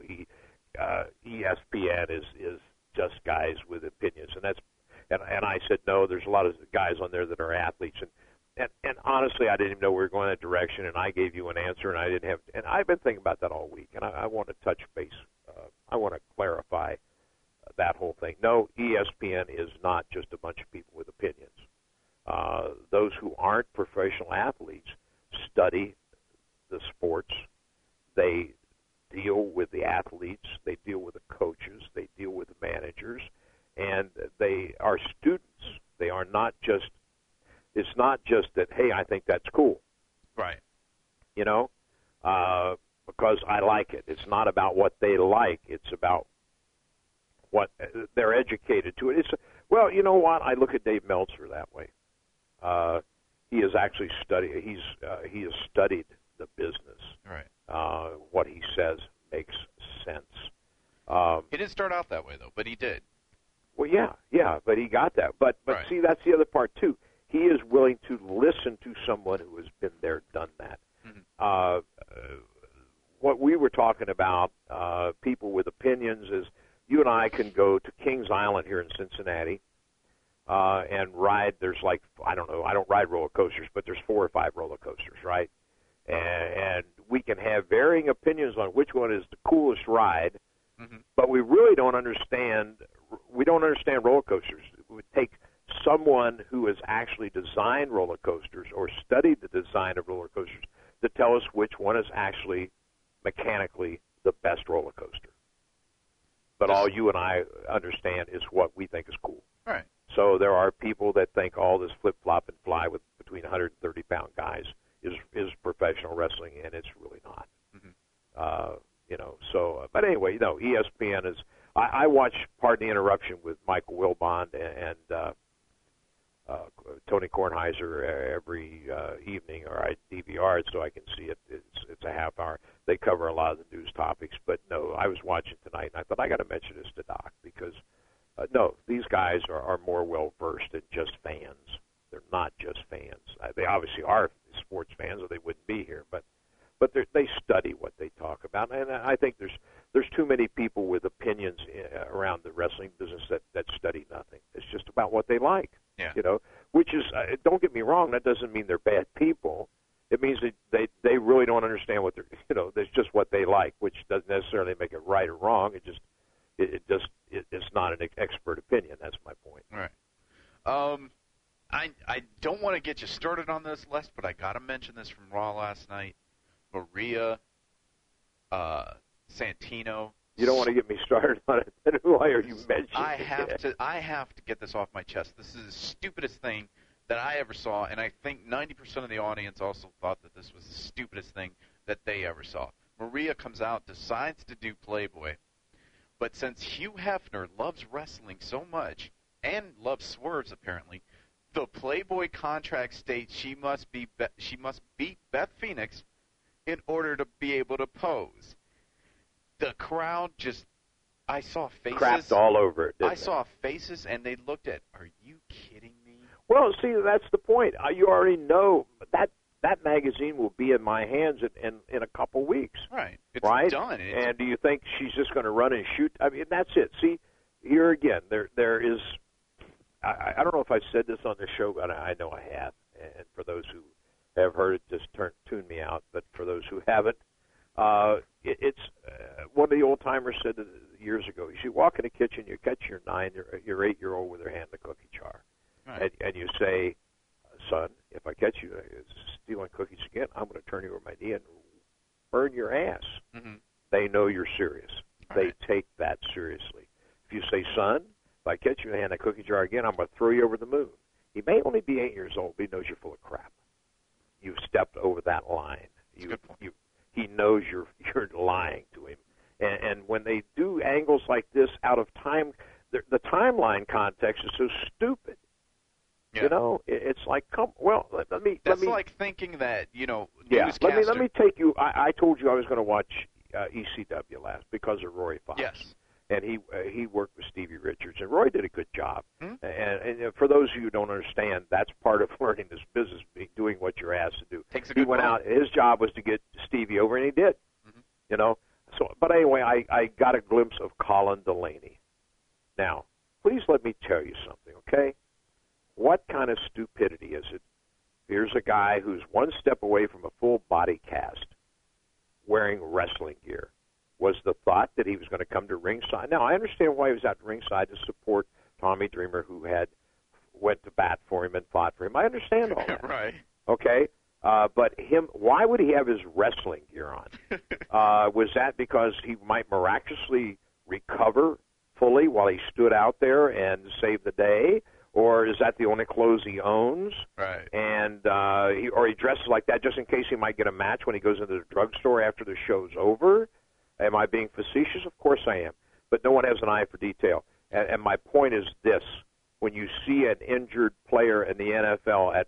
ESPN is just guys with opinions, and I said, no, there's a lot of guys on there that are athletes, and honestly, I didn't even know we were going that direction, and I gave you an answer, and I didn't have. And I've been thinking about that all week, and I want to touch base. I want to clarify that whole thing. No, ESPN is not just a bunch of people with opinions. Those who aren't professional athletes study the sports. They deal with the athletes. They deal with the coaches. They deal with the managers, and they are students. They are not just. It's not just that, hey, I think that's cool. Right. Because I like it. It's not about what they like. It's about what they're educated to it. Well, you know what? I look at Dave Meltzer that way. He has actually studied. He has studied the business. Right. What he says makes sense. He didn't start out that way, though, but he did. Well, yeah, but he got that. But right. See, that's the other part too. He is willing to listen to someone who has been there, done that. Mm-hmm. what we were talking about, people with opinions, is you and I can go to Kings Island here in Cincinnati and ride. There's like, I don't know, I don't ride roller coasters, but there's 4 or 5 roller coasters, right? And we can have varying opinions on which one is the coolest ride, but we really don't understand. We don't understand roller coasters. It would take someone who has actually designed roller coasters or studied the design of roller coasters to tell us which one is actually mechanically the best roller coaster. But all you and I understand is what we think is cool. Right. So there are people that think all this flip-flop and fly with between 130-pound guys is professional wrestling, and it's really not. But anyway, ESPN is. I watch Pardon the Interruption with Michael Wilbon and Tony Kornheiser every evening, or I DVR it so I can see it. It's a half hour. They cover a lot of the news topics. But no, I was watching tonight, and I thought I got to mention this to Doc because these guys are more well versed than just fans. They're not just fans. They obviously are sports fans, or they wouldn't be here. But they study what they talk about, and I think there's too many people with opinions around the wrestling business that study nothing. It's just about what they like. Yeah. Which is, don't get me wrong, that doesn't mean they're bad people. It means that they really don't understand what they're, it's just what they like, which doesn't necessarily make it right or wrong. It's not an expert opinion. That's my point. All right. I don't want to get you started on this, Les, but I got to mention this from Raw last night. Maria Santino. You don't want to get me started on it. Then why are you mentioning it? I have to get this off my chest. This is the stupidest thing that I ever saw, and I think 90% of the audience also thought that this was the stupidest thing that they ever saw. Maria comes out, decides to do Playboy, but since Hugh Hefner loves wrestling so much and loves swerves apparently, the Playboy contract states she must beat Beth Phoenix in order to be able to pose. The crowd I saw faces. Crapped all over it. I saw faces, and they looked at, are you kidding me? Well, see, that's the point. You already know that magazine will be in my hands in a couple weeks. Right. It's right? done. And do you think she's just going to run and shoot? I mean, that's it. See, here again, there is. I don't know if I've said this on the show, but I know I have. And for those who have heard it, just tune me out. But for those who haven't, it's one of the old timers said years ago. You walk in the kitchen, you catch your 8-year-old with her hand in the cookie jar, right. and you say, "Son, if I catch you stealing cookies again, I'm going to turn you over my knee and burn your ass." Mm-hmm. They know you're serious. All they take that seriously. If you say, "Son, if I catch you in a cookie jar again, I'm going to throw you over the moon." He may only be 8 years old, but he knows you're full of crap. You've stepped over that line. He knows you're lying to him. And when they do angles like this out of time, the timeline context is so stupid. Yeah. It's like, let me. That's like thinking that, newscaster. Let me take you. I told you I was going to watch ECW last because of Roy Fox. Yes. And he worked with Stevie Richards, and Roy did a good job. Mm-hmm. And for those of you who don't understand, that's part of learning this business, doing what you're asked to do. He went out. His job was to get Stevie over, and he did. Mm-hmm. So, but anyway, I got a glimpse of Colin Delaney. Now, please let me tell you something, okay? What kind of stupidity is it? Here's a guy who's one step away from a full body cast, wearing wrestling gear. Was the thought that he was going to come to ringside? Now, I understand why he was at ringside to support Tommy Dreamer, who went to bat for him and fought for him. I understand all that. Right. Okay? But why would he have his wrestling gear on? Was that because he might miraculously recover fully while he stood out there and saved the day? Or is that the only clothes he owns? Right. And he dresses like that just in case he might get a match when he goes into the drugstore after the show's over? Am I being facetious? Of course I am. But no one has an eye for detail. And my point is this: when you see an injured player in the NFL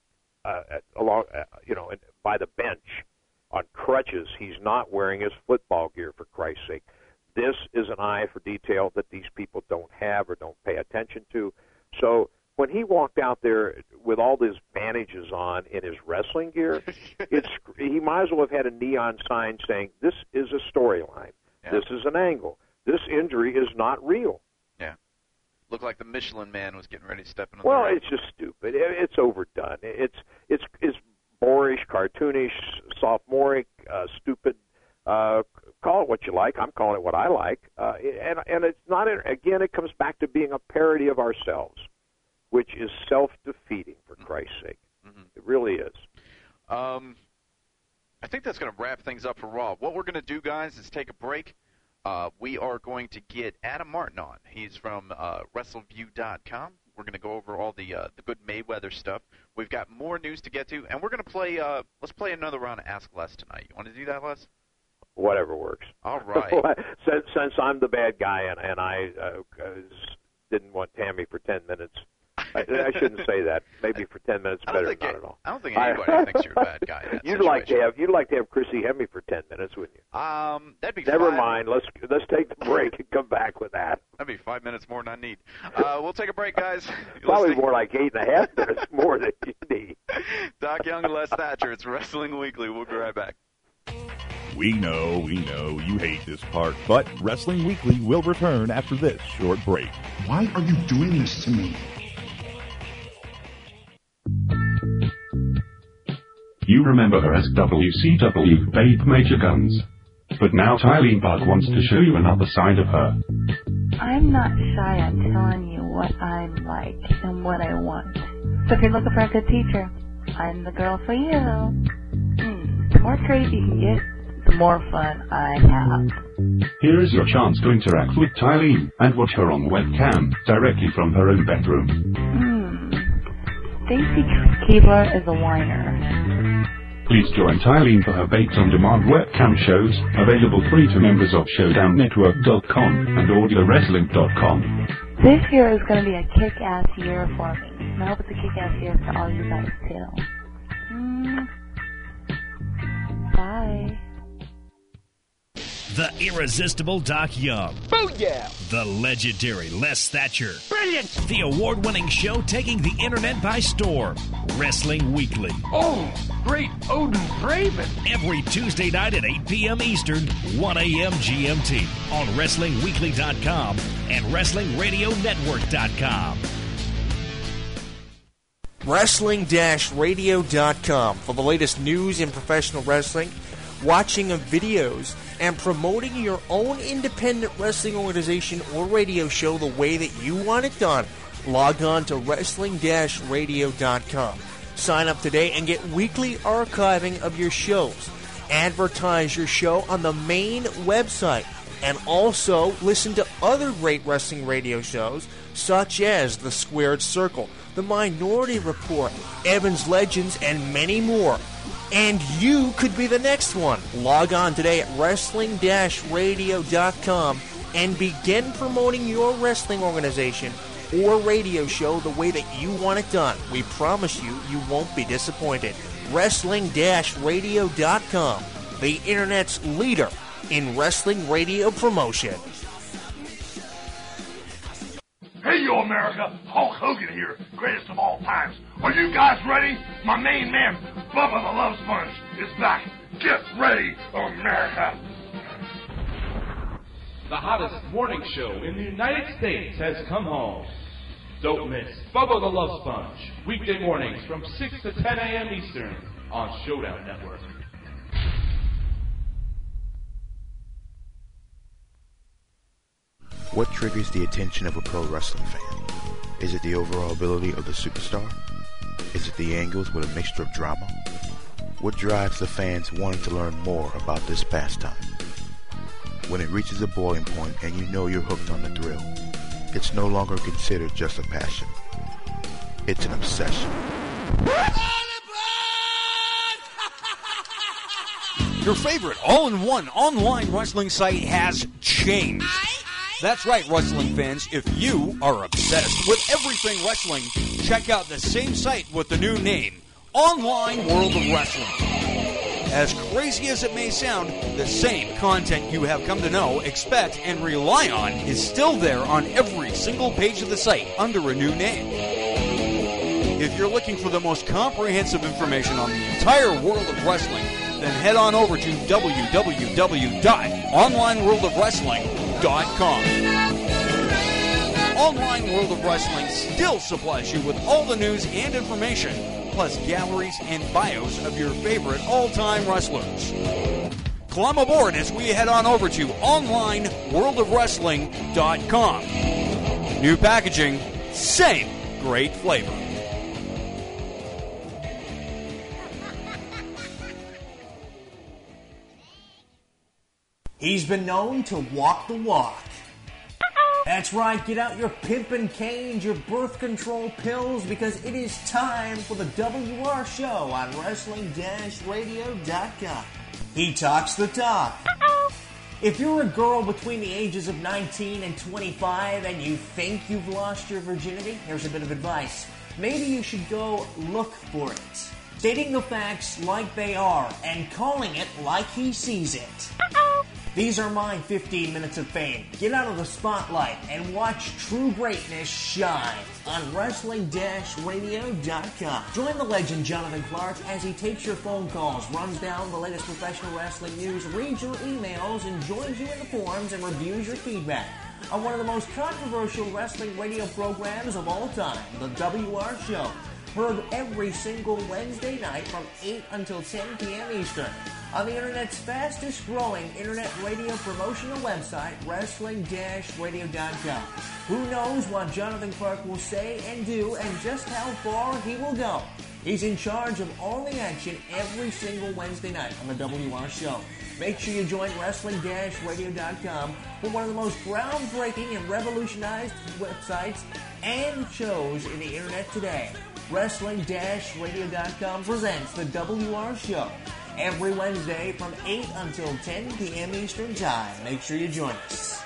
by the bench on crutches, he's not wearing his football gear, for Christ's sake. This is an eye for detail that these people don't have or don't pay attention to. So when he walked out there with all his bandages on in his wrestling gear, he might as well have had a neon sign saying, "This is a storyline. Yeah. This is an angle. This injury is not real." Yeah. Looked like the Michelin Man was getting ready to step in. Well, it's just stupid. It's overdone. It's boorish, cartoonish, sophomoric, stupid. Call it what you like. I'm calling it what I like. And it's not. Again, it comes back to being a parody of ourselves, which is self-defeating, for Christ's sake. Mm-hmm. It really is. I think that's going to wrap things up for Raw. What we're going to do, guys, is take a break. We are going to get Adam Martin on. He's from WrestleView.com. We're going to go over all the good Mayweather stuff. We've got more news to get to, and we're going to play. Let's play another round of Ask Les tonight. You want to do that, Les? Whatever works. All right. Since I'm the bad guy and I didn't want Tammy for 10 minutes. I shouldn't say that. Maybe for 10 minutes better than not at all. I don't think anybody thinks you're a bad guy. In that You'd like to have Chrissy Hemme for 10 minutes, wouldn't you? That'd be. Never mind. Let's take the break and come back with that. That'd be 5 minutes more than I need. We'll take a break, guys. Probably more like 8.5 minutes more than you need. Doc Young and Les Thatcher. It's Wrestling Weekly. We'll be right back. We know, you hate this part, but Wrestling Weekly will return after this short break. Why are you doing this to me? You remember her as WCW Babe Major Guns. But now Tylene Bug wants to show you another side of her. I'm not shy on telling you what I'm like and what I want. So if you're looking for a good teacher, I'm the girl for you. The more crazy you can get, the more fun I have. Here is your chance to interact with Tylene and watch her on webcam directly from her own bedroom. Stacy Keebler is a whiner. Please join Tylene for her Baked On Demand webcam shows, available free to members of ShowdownNetwork.com and AudioWrestling.com. This year is going to be a kick-ass year for me. And I hope it's a kick-ass year for all you guys, too. Bye. The irresistible Doc Young. Booyah! The legendary Les Thatcher. Brilliant! The award-winning show taking the internet by storm. Wrestling Weekly. Oh, great Odin Draven! Every Tuesday night at 8 p.m. Eastern, 1 a.m. GMT on WrestlingWeekly.com and WrestlingRadioNetwork.com. Wrestling-Radio.com for the latest news in professional wrestling, watching of videos, and promoting your own independent wrestling organization or radio show the way that you want it done. Log on to Wrestling-Radio.com. Sign up today and get weekly archiving of your shows. Advertise your show on the main website. And also listen to other great wrestling radio shows such as The Squared Circle, The Minority Report, Evans Legends, and many more. And you could be the next one. Log on today at Wrestling-Radio.com and begin promoting your wrestling organization or radio show the way that you want it done. We promise you, you won't be disappointed. Wrestling-Radio.com, the internet's leader in wrestling radio promotion. Hey, you America! Hulk Hogan here, greatest of all times. Are you guys ready? My main man, Bubba the Love Sponge, is back. Get ready, America! The hottest morning show in the United States has come home. Don't miss Bubba the Love Sponge, weekday mornings from 6 to 10 a.m. Eastern on Showdown Network. What triggers the attention of a pro wrestling fan? Is it the overall ability of the superstar? Is it the angles with a mixture of drama? What drives the fans wanting to learn more about this pastime? When it reaches a boiling point and you know you're hooked on the thrill, it's no longer considered just a passion. It's an obsession. Your favorite all-in-one online wrestling site has changed. That's right, wrestling fans. If you are obsessed with everything wrestling, check out the same site with the new name, Online World of Wrestling. As crazy as it may sound, the same content you have come to know, expect, and rely on is still there on every single page of the site under a new name. If you're looking for the most comprehensive information on the entire world of wrestling, then head on over to www.onlineworldofwrestling.com. Online World of Wrestling still supplies you with all the news and information, plus galleries and bios of your favorite all-time wrestlers. Climb aboard as we head on over to onlineworldofwrestling.com. New packaging, same great flavor. He's been known to walk the walk. That's right, get out your pimpin' canes, your birth control pills, because it is time for the WR Show on Wrestling-Radio.com. He talks the talk. If you're a girl between the ages of 19 and 25 and you think you've lost your virginity, here's a bit of advice. Maybe you should go look for it. Stating the facts like they are and calling it like he sees it. These are my 15 minutes of fame. Get out of the spotlight and watch true greatness shine on Wrestling-Radio.com. Join the legend Jonathan Clark as he takes your phone calls, runs down the latest professional wrestling news, reads your emails, and joins you in the forums and reviews your feedback on one of the most controversial wrestling radio programs of all time, the WR Show. Heard every single Wednesday night from 8 until 10 p.m. Eastern on the Internet's fastest growing Internet radio promotional website, Wrestling-Radio.com. Who knows what Jonathan Clark will say and do and just how far he will go. He's in charge of all the action every single Wednesday night on the WR Show. Make sure you join Wrestling-Radio.com for one of the most groundbreaking and revolutionized websites and shows in the Internet today. Wrestling-Radio.com presents the WR Show every Wednesday from 8 until 10 p.m. Eastern Time. Make sure you join us.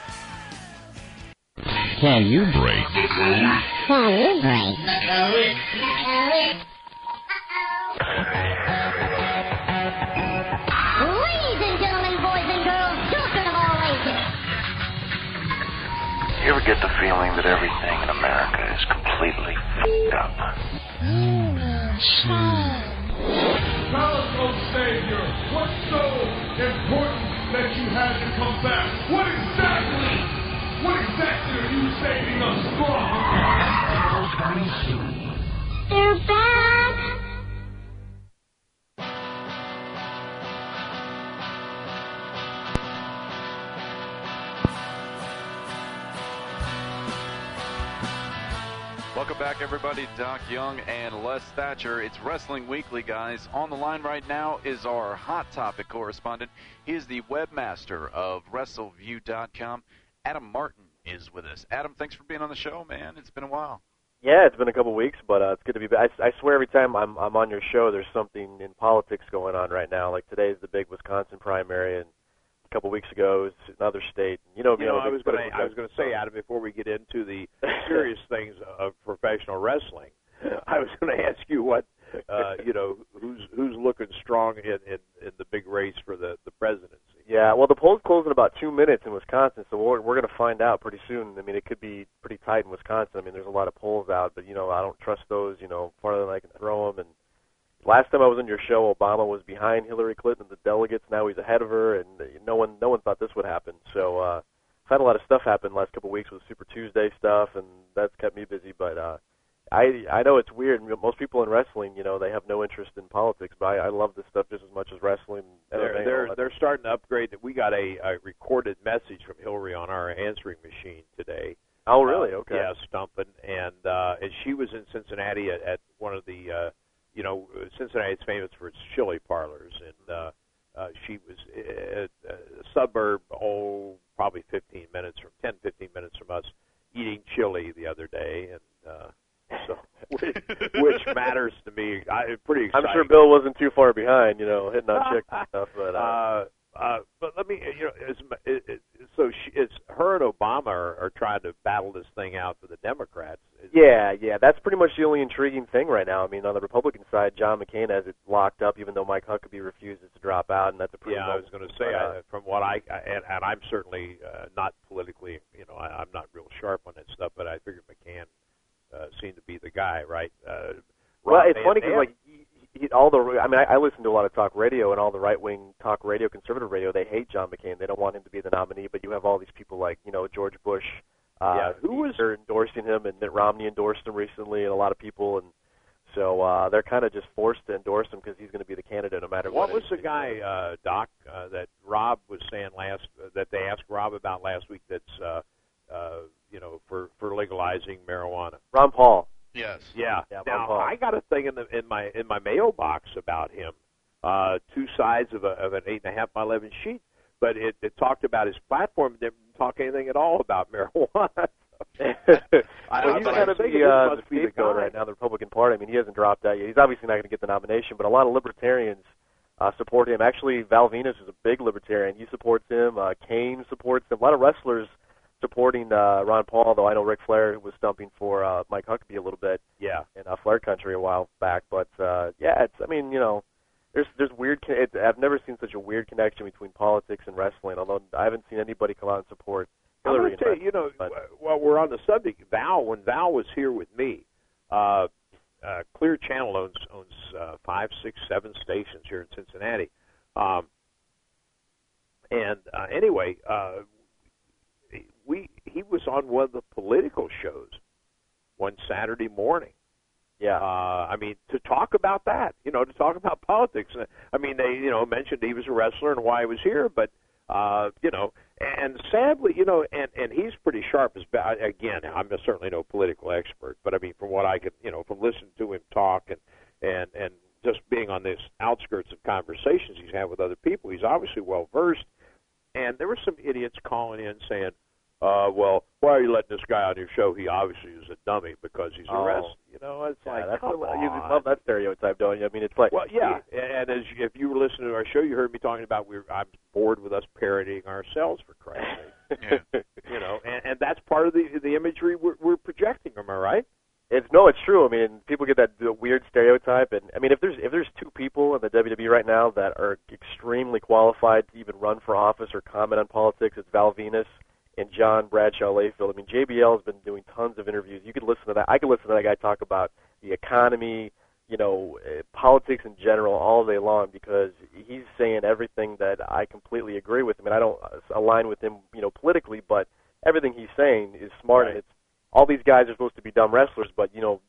Can you break? Can you break? Ladies and gentlemen, boys and girls, children of all ages. You ever get the feeling that everything in America is completely f***ed up? Malachite Savior, what's so important that you had to come back? What exactly are you saving us from? They're back. Welcome back, everybody. Doc Young and Les Thatcher. It's Wrestling Weekly, guys. On the line right now is our Hot Topic correspondent. He is the webmaster of WrestleView.com. Adam Martin is with us. Adam, thanks for being on the show, man. It's been a while. Yeah, it's been a couple weeks, but it's good to be back. I swear every time I'm on your show, there's something in politics going on right now. Like today's the big Wisconsin primary, and a couple weeks ago it was another state. I was going to say, Adam, before we get into the serious things of professional wrestling, I was going to ask you what, who's looking strong in the big race for the presidency. Yeah, well, the polls close in about 2 minutes in Wisconsin, so we're going to find out pretty soon. I mean, it could be pretty tight in Wisconsin. I mean, there's a lot of polls out, but, I don't trust those, farther than I can throw them. And last time I was on your show, Obama was behind Hillary Clinton in the delegates. Now he's ahead of her, and no one thought this would happen. So I've had a lot of stuff happen the last couple of weeks with Super Tuesday stuff, and that's kept me busy. But I know it's weird. Most people in wrestling, they have no interest in politics, but I love this stuff just as much as wrestling. They're starting to upgrade. We got a recorded message from Hillary on our answering machine today. Oh, really? Okay. Yeah, stumping, and she was in Cincinnati at one of the Cincinnati's famous for its chili parlors, and she was a suburb, probably 15 minutes from us, eating chili the other day, and so which matters to me. Pretty exciting. I'm sure Bill wasn't too far behind, hitting on chicks and stuff. But let me, it's her and Obama are trying to battle this thing out for the Democrats. Yeah, that's pretty much the only intriguing thing right now. I mean, on the Republican side, John McCain has it locked up, even though Mike Huckabee refuses to drop out, and that's a pretty. Yeah, I was going to say, from what and I'm certainly not politically, I'm not real sharp on that stuff, but I figured McCain seemed to be the guy, right? Well, it's funny because I listen to a lot of talk radio, and all the right-wing talk radio, conservative radio, they hate John McCain. They don't want him to be the nominee, but you have all these people like, George Bush, who was endorsing him, and Mitt Romney endorsed him recently, and a lot of people, and so they're kind of just forced to endorse him because he's going to be the candidate no matter what. What was the guy, Doc, that Rob was saying that they asked Rob about last week? That's for legalizing marijuana. Ron Paul. Yes. Yeah. Ron Now Paul. I got a thing in my mailbox about him. Two sides of an 8.5 by 11 sheet, but it talked about his platform. It didn't talk anything at all about marijuana. He's kind of the scapegoat right now, the Republican Party. I mean, he hasn't dropped out yet. He's obviously not going to get the nomination, but a lot of libertarians support him. Actually, Val Venus is a big libertarian. He supports him. Kane supports him. A lot of wrestlers supporting Ron Paul, though I know Ric Flair was stumping for Mike Huckabee a little bit in Flair country a while back. But, there's weird I've never seen such a weird connection between politics and wrestling, although I haven't seen anybody come out and support Hillary. I'm going to tell you, while we're on the subject, when Val was here with me, Clear Channel owns 5, 6, 7 stations here in Cincinnati. Anyway, he was on one of the political shows one Saturday morning. Yeah. To talk about that, to talk about politics. I mean, they, mentioned he was a wrestler and why he was here, but, and sadly, and he's pretty sharp as, again, I'm certainly no political expert, but I mean, from what I could, from listening to him talk and just being on this outskirts of conversations he's had with other people, he's obviously well versed. And there were some idiots calling in saying, well, why are you letting this guy on your show? He obviously is a dummy because he's a wrestler. It's you love that stereotype, don't you? I mean, it's like... Well, yeah, and if you were listening to our show, you heard me talking about I'm bored with us parodying ourselves, for Christ's sake. And that's part of the imagery we're projecting, am I right? It's true. I mean, people get that weird stereotype, and I mean, if there's two people in the WWE right now that are extremely qualified to even run for office or comment on politics, it's Val Venus and John Bradshaw Layfield. I mean, JBL has been doing tons of interviews. You could listen to that. I could listen to that guy talk about the economy, politics in general all day long because he's saying everything that I completely agree with him. And I don't align with him, politically, but everything he's saying is smart. Right. And all these guys are supposed to be dumb wrestlers, but,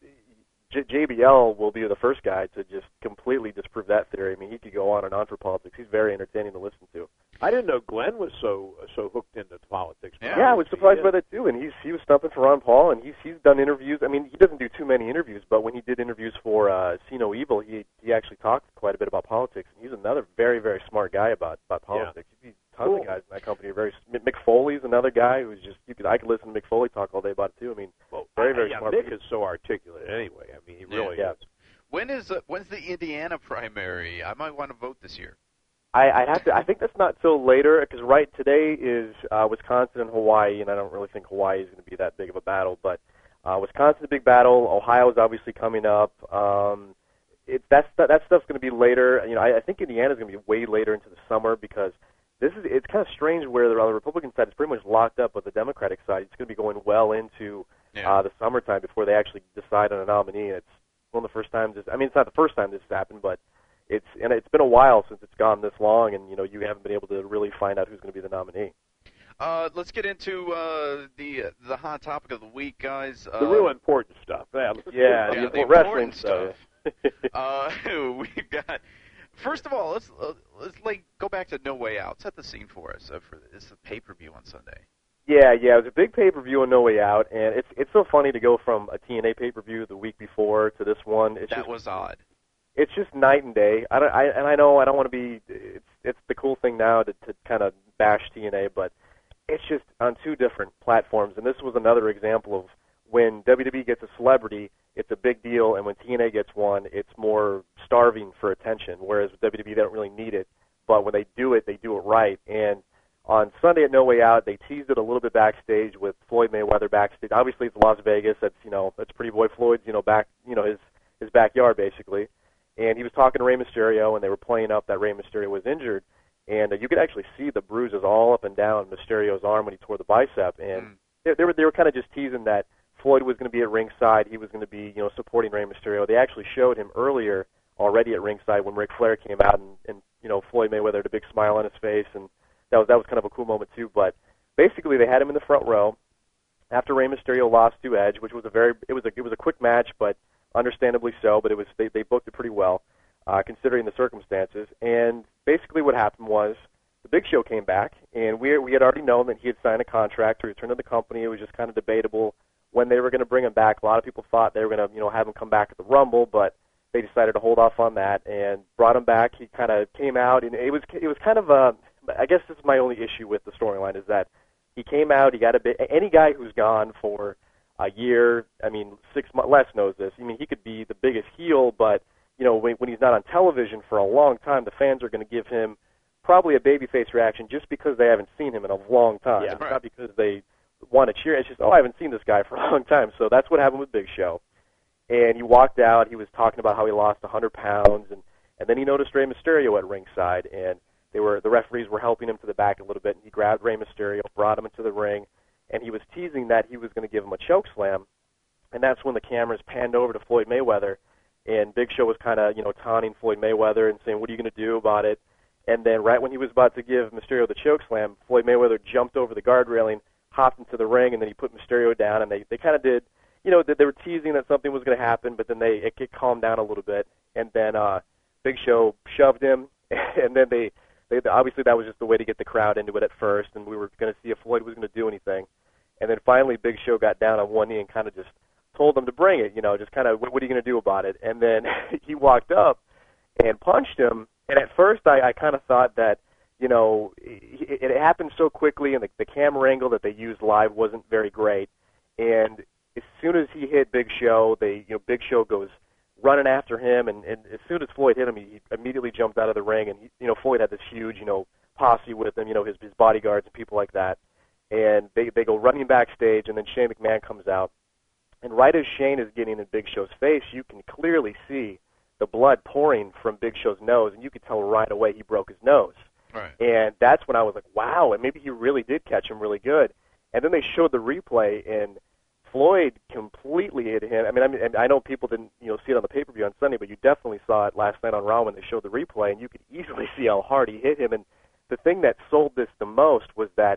JBL will be the first guy to just completely disprove that theory. I mean, he could go on and on for politics. He's very entertaining to listen to. I didn't know Glenn was so hooked into politics. Yeah, I was surprised by that too. And he was stumping for Ron Paul, and he's done interviews. I mean, he doesn't do too many interviews, but when he did interviews for See No Evil, he actually talked quite a bit about politics. And he's another very, very smart guy about politics. Yeah. Tons of guys in that company are very. Mick Foley's another guy who's just I could listen to Mick Foley talk all day about it too. I mean, very, very smart. Mick is so articulate anyway. I mean, he really is. When's the Indiana primary? I might want to vote this year. I have to. I think that's not till later because today is Wisconsin and Hawaii, and I don't really think Hawaii is going to be that big of a battle. But Wisconsin's a big battle. Ohio's obviously coming up. That stuff's going to be later. I think Indiana's going to be way later into the summer because it's kind of strange where on the Republican side it's pretty much locked up, but the Democratic side it's going to be going well into the summertime before they actually decide on a nominee. It's one of the first times. It's not the first time this has happened, but it's been a while since it's gone this long, and you haven't been able to really find out who's going to be the nominee. Let's get into the hot topic of the week, guys. The real important stuff. The wrestling stuff. We've got. First of all, let's go back to No Way Out. Set the scene for us. It's the pay-per-view on Sunday. Yeah, it was a big pay-per-view on No Way Out, and it's so funny to go from a TNA pay-per-view the week before to this one. That was odd. It's just night and day. I know I don't want to be. It's the cool thing now to kind of bash TNA, but it's just on two different platforms. And this was another example of when WWE gets a celebrity, it's a big deal, and when TNA gets one, it's more starving for attention. Whereas with WWE, they don't really need it, but when they do it right. And on Sunday at No Way Out, they teased it a little bit backstage with Floyd Mayweather backstage. Obviously, it's Las Vegas. That's Pretty Boy Floyd's his backyard basically. And he was talking to Rey Mysterio, and they were playing up that Rey Mysterio was injured. And you could actually see the bruises all up and down Mysterio's arm when he tore the bicep. And they were kind of just teasing that Floyd was going to be at ringside. He was going to be, supporting Rey Mysterio. They actually showed him earlier already at ringside when Ric Flair came out, and Floyd Mayweather had a big smile on his face, and that was kind of a cool moment too. But basically, they had him in the front row after Rey Mysterio lost to Edge, which was it was a quick match, but understandably so. But they booked it pretty well, considering the circumstances. And basically, what happened was the Big Show came back, and we had already known that he had signed a contract to return to the company. It was just kind of debatable when they were going to bring him back. A lot of people thought they were going to have him come back at the Rumble, but they decided to hold off on that and brought him back. He kind of came out, and it was kind of I guess this is my only issue with the storyline, is that he came out, he got a bit. Any guy who's gone for a year, 6 months, Les knows this. He could be the biggest heel, but when he's not on television for a long time, the fans are going to give him probably a babyface reaction just because they haven't seen him in a long time. Yeah, it's not because they want to cheer. It's just, I haven't seen this guy for a long time. So that's what happened with Big Show. And he walked out. He was talking about how he lost 100 pounds, and then he noticed Rey Mysterio at ringside, and the referees were helping him to the back a little bit. And he grabbed Rey Mysterio, brought him into the ring, and he was teasing that he was going to give him a choke slam. And that's when the cameras panned over to Floyd Mayweather, and Big Show was kind of taunting Floyd Mayweather and saying, "What are you going to do about it?" And then right when he was about to give Mysterio the choke slam, Floyd Mayweather jumped over the guard railing, hopped into the ring, and then he put Mysterio down, and they kind of did. They were teasing that something was going to happen, but then it calmed down a little bit, and then Big Show shoved him, and then they obviously that was just the way to get the crowd into it at first, and we were going to see if Floyd was going to do anything, and then finally Big Show got down on one knee and kind of just told them to bring it, just kind of, what are you going to do about it? And then he walked up and punched him, and at first I kind of thought that it happened so quickly, and the camera angle that they used live wasn't very great, and as soon as he hit Big Show, Big Show goes running after him, and as soon as Floyd hit him, he immediately jumped out of the ring, and Floyd had this huge, posse with him, his bodyguards and people like that, and they go running backstage, and then Shane McMahon comes out, and right as Shane is getting in Big Show's face, you can clearly see the blood pouring from Big Show's nose, and you could tell right away he broke his nose. Right. And that's when I was like, wow, and maybe he really did catch him really good. And then they showed the replay, and Floyd completely hit him. I know people didn't, see it on the pay-per-view on Sunday, but you definitely saw it last night on Raw when they showed the replay, and you could easily see how hard he hit him. And the thing that sold this the most was that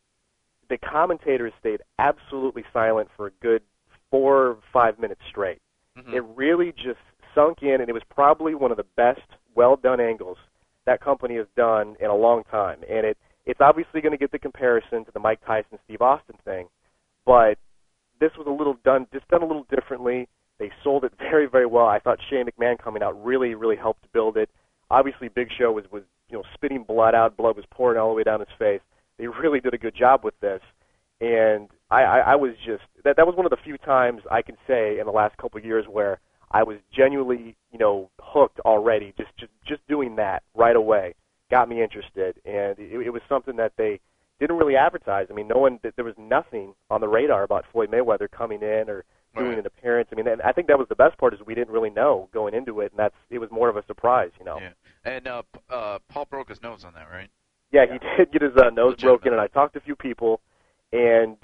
the commentators stayed absolutely silent for a good 4 or 5 minutes straight. Mm-hmm. It really just sunk in, and it was probably one of the best, well-done angles that company has done in a long time. And it's obviously going to get the comparison to the Mike Tyson, Steve Austin thing, but this was done a little differently. They sold it very, very well. I thought Shane McMahon coming out really, really helped build it. Obviously, Big Show was spitting blood out. Blood was pouring all the way down his face. They really did a good job with this. And I was just that was one of the few times I can say in the last couple of years where I was genuinely, hooked already. Just doing that right away got me interested, and it was something that they didn't really advertise. There was nothing on the radar about Floyd Mayweather coming in or doing an appearance. And I think that was the best part, is we didn't really know going into it, and it was more of a surprise, Yeah. And Paul broke his nose on that, right? Yeah, he did get his nose broken, and I talked to a few people. And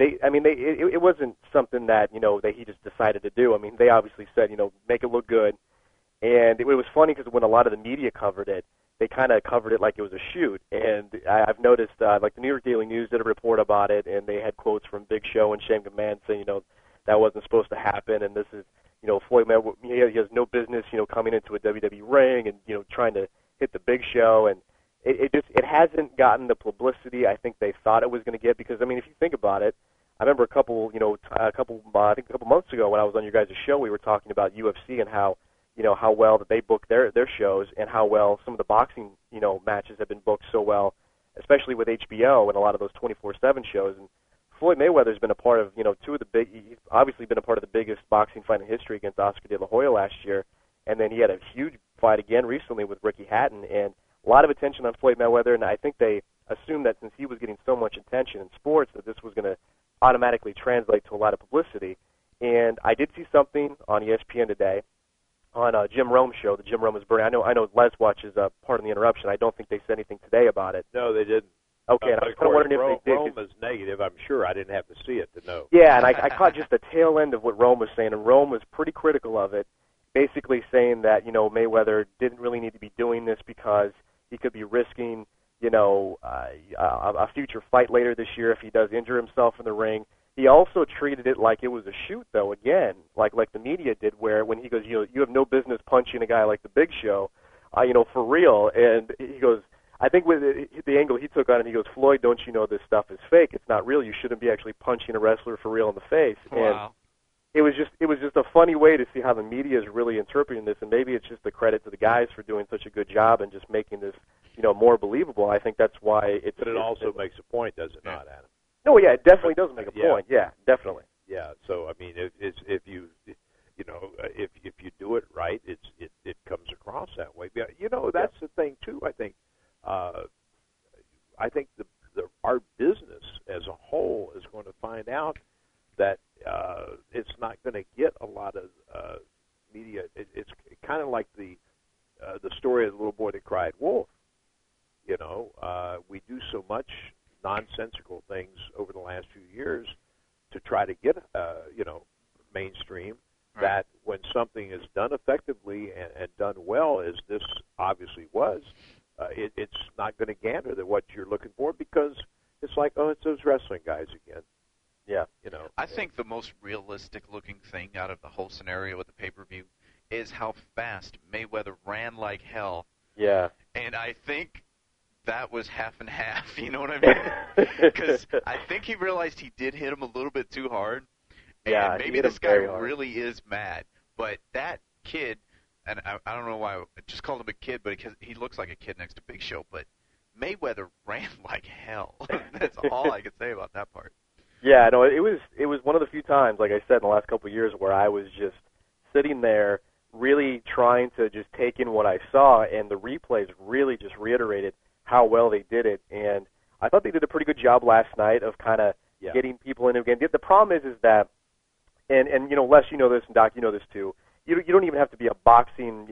it wasn't something that that he just decided to do. They obviously said make it look good, and it was funny because when a lot of the media covered it, they kind of covered it like it was a shoot. And I've noticed like the New York Daily News did a report about it, and they had quotes from Big Show and Shane McMahon saying that wasn't supposed to happen, and this is Floyd Mayweather, he has no business coming into a WWE ring and trying to hit the Big Show. And it hasn't gotten the publicity I think they thought it was going to get, because if you think about it, I remember a couple months ago when I was on your guys' show, we were talking about UFC and how well that they book their shows, and how well some of the boxing matches have been booked so well, especially with HBO and a lot of those 24/7 shows. And Floyd Mayweather's been a part of he's obviously been a part of the biggest boxing fight in history against Oscar De La Hoya last year, and then he had a huge fight again recently with Ricky Hatton, and a lot of attention on Floyd Mayweather, and I think they assumed that since he was getting so much attention in sports that this was going to automatically translate to a lot of publicity. And I did see something on ESPN today on Jim Rome's show, the Jim Rome is Burning. I know Les watches Pardon the Interruption. I don't think they said anything today about it. No, they didn't. Okay, and I was kind of wondering if they did. Rome is negative. I'm sure I didn't have to see it to know. Yeah, and I caught just the tail end of what Rome was saying, and Rome was pretty critical of it, basically saying that, Mayweather didn't really need to be doing this because he could be risking, a future fight later this year if he does injure himself in the ring. He also treated it like it was a shoot, though, again, like the media did, where when he goes, you have no business punching a guy like the Big Show, for real. And he goes, I think with the angle he took on it, he goes, Floyd, don't you know this stuff is fake? It's not real. You shouldn't be actually punching a wrestler for real in the face. Wow. And it was just a funny way to see how the media is really interpreting this, and maybe it's just a credit to the guys for doing such a good job and just making this, more believable. I think that's why it's. But it also makes a point, does it not, Adam? No, yeah, it definitely does make a point. Yeah, definitely. Yeah. So I mean, if you do it right, it comes across that way. That's the thing too. I think our business as a whole is going to find out that it's not going to get a lot of media. It's kind of like the story of the little boy that cried wolf. We do so much nonsensical things over the last few years to try to get mainstream. Right. That when something is done effectively and done well, as this obviously was, it's not going to gander to what you're looking for, because it's like, oh, it's those wrestling guys again. Yeah, I think the most realistic-looking thing out of the whole scenario with the pay-per-view is how fast Mayweather ran like hell. Yeah. And I think that was half and half, you know what I mean? Because I think he realized he did hit him a little bit too hard. And maybe this guy really is mad. But that kid, and I don't know why I just called him a kid, but he looks like a kid next to Big Show. But Mayweather ran like hell. That's all I can say about that part. Yeah, no, it was one of the few times, like I said, in the last couple of years, where I was just sitting there really trying to just take in what I saw, and the replays really just reiterated how well they did it. And I thought they did a pretty good job last night of kind of getting people in again. The problem is that, and Les, you know this, and Doc, you know this too, you don't even have to be a boxing,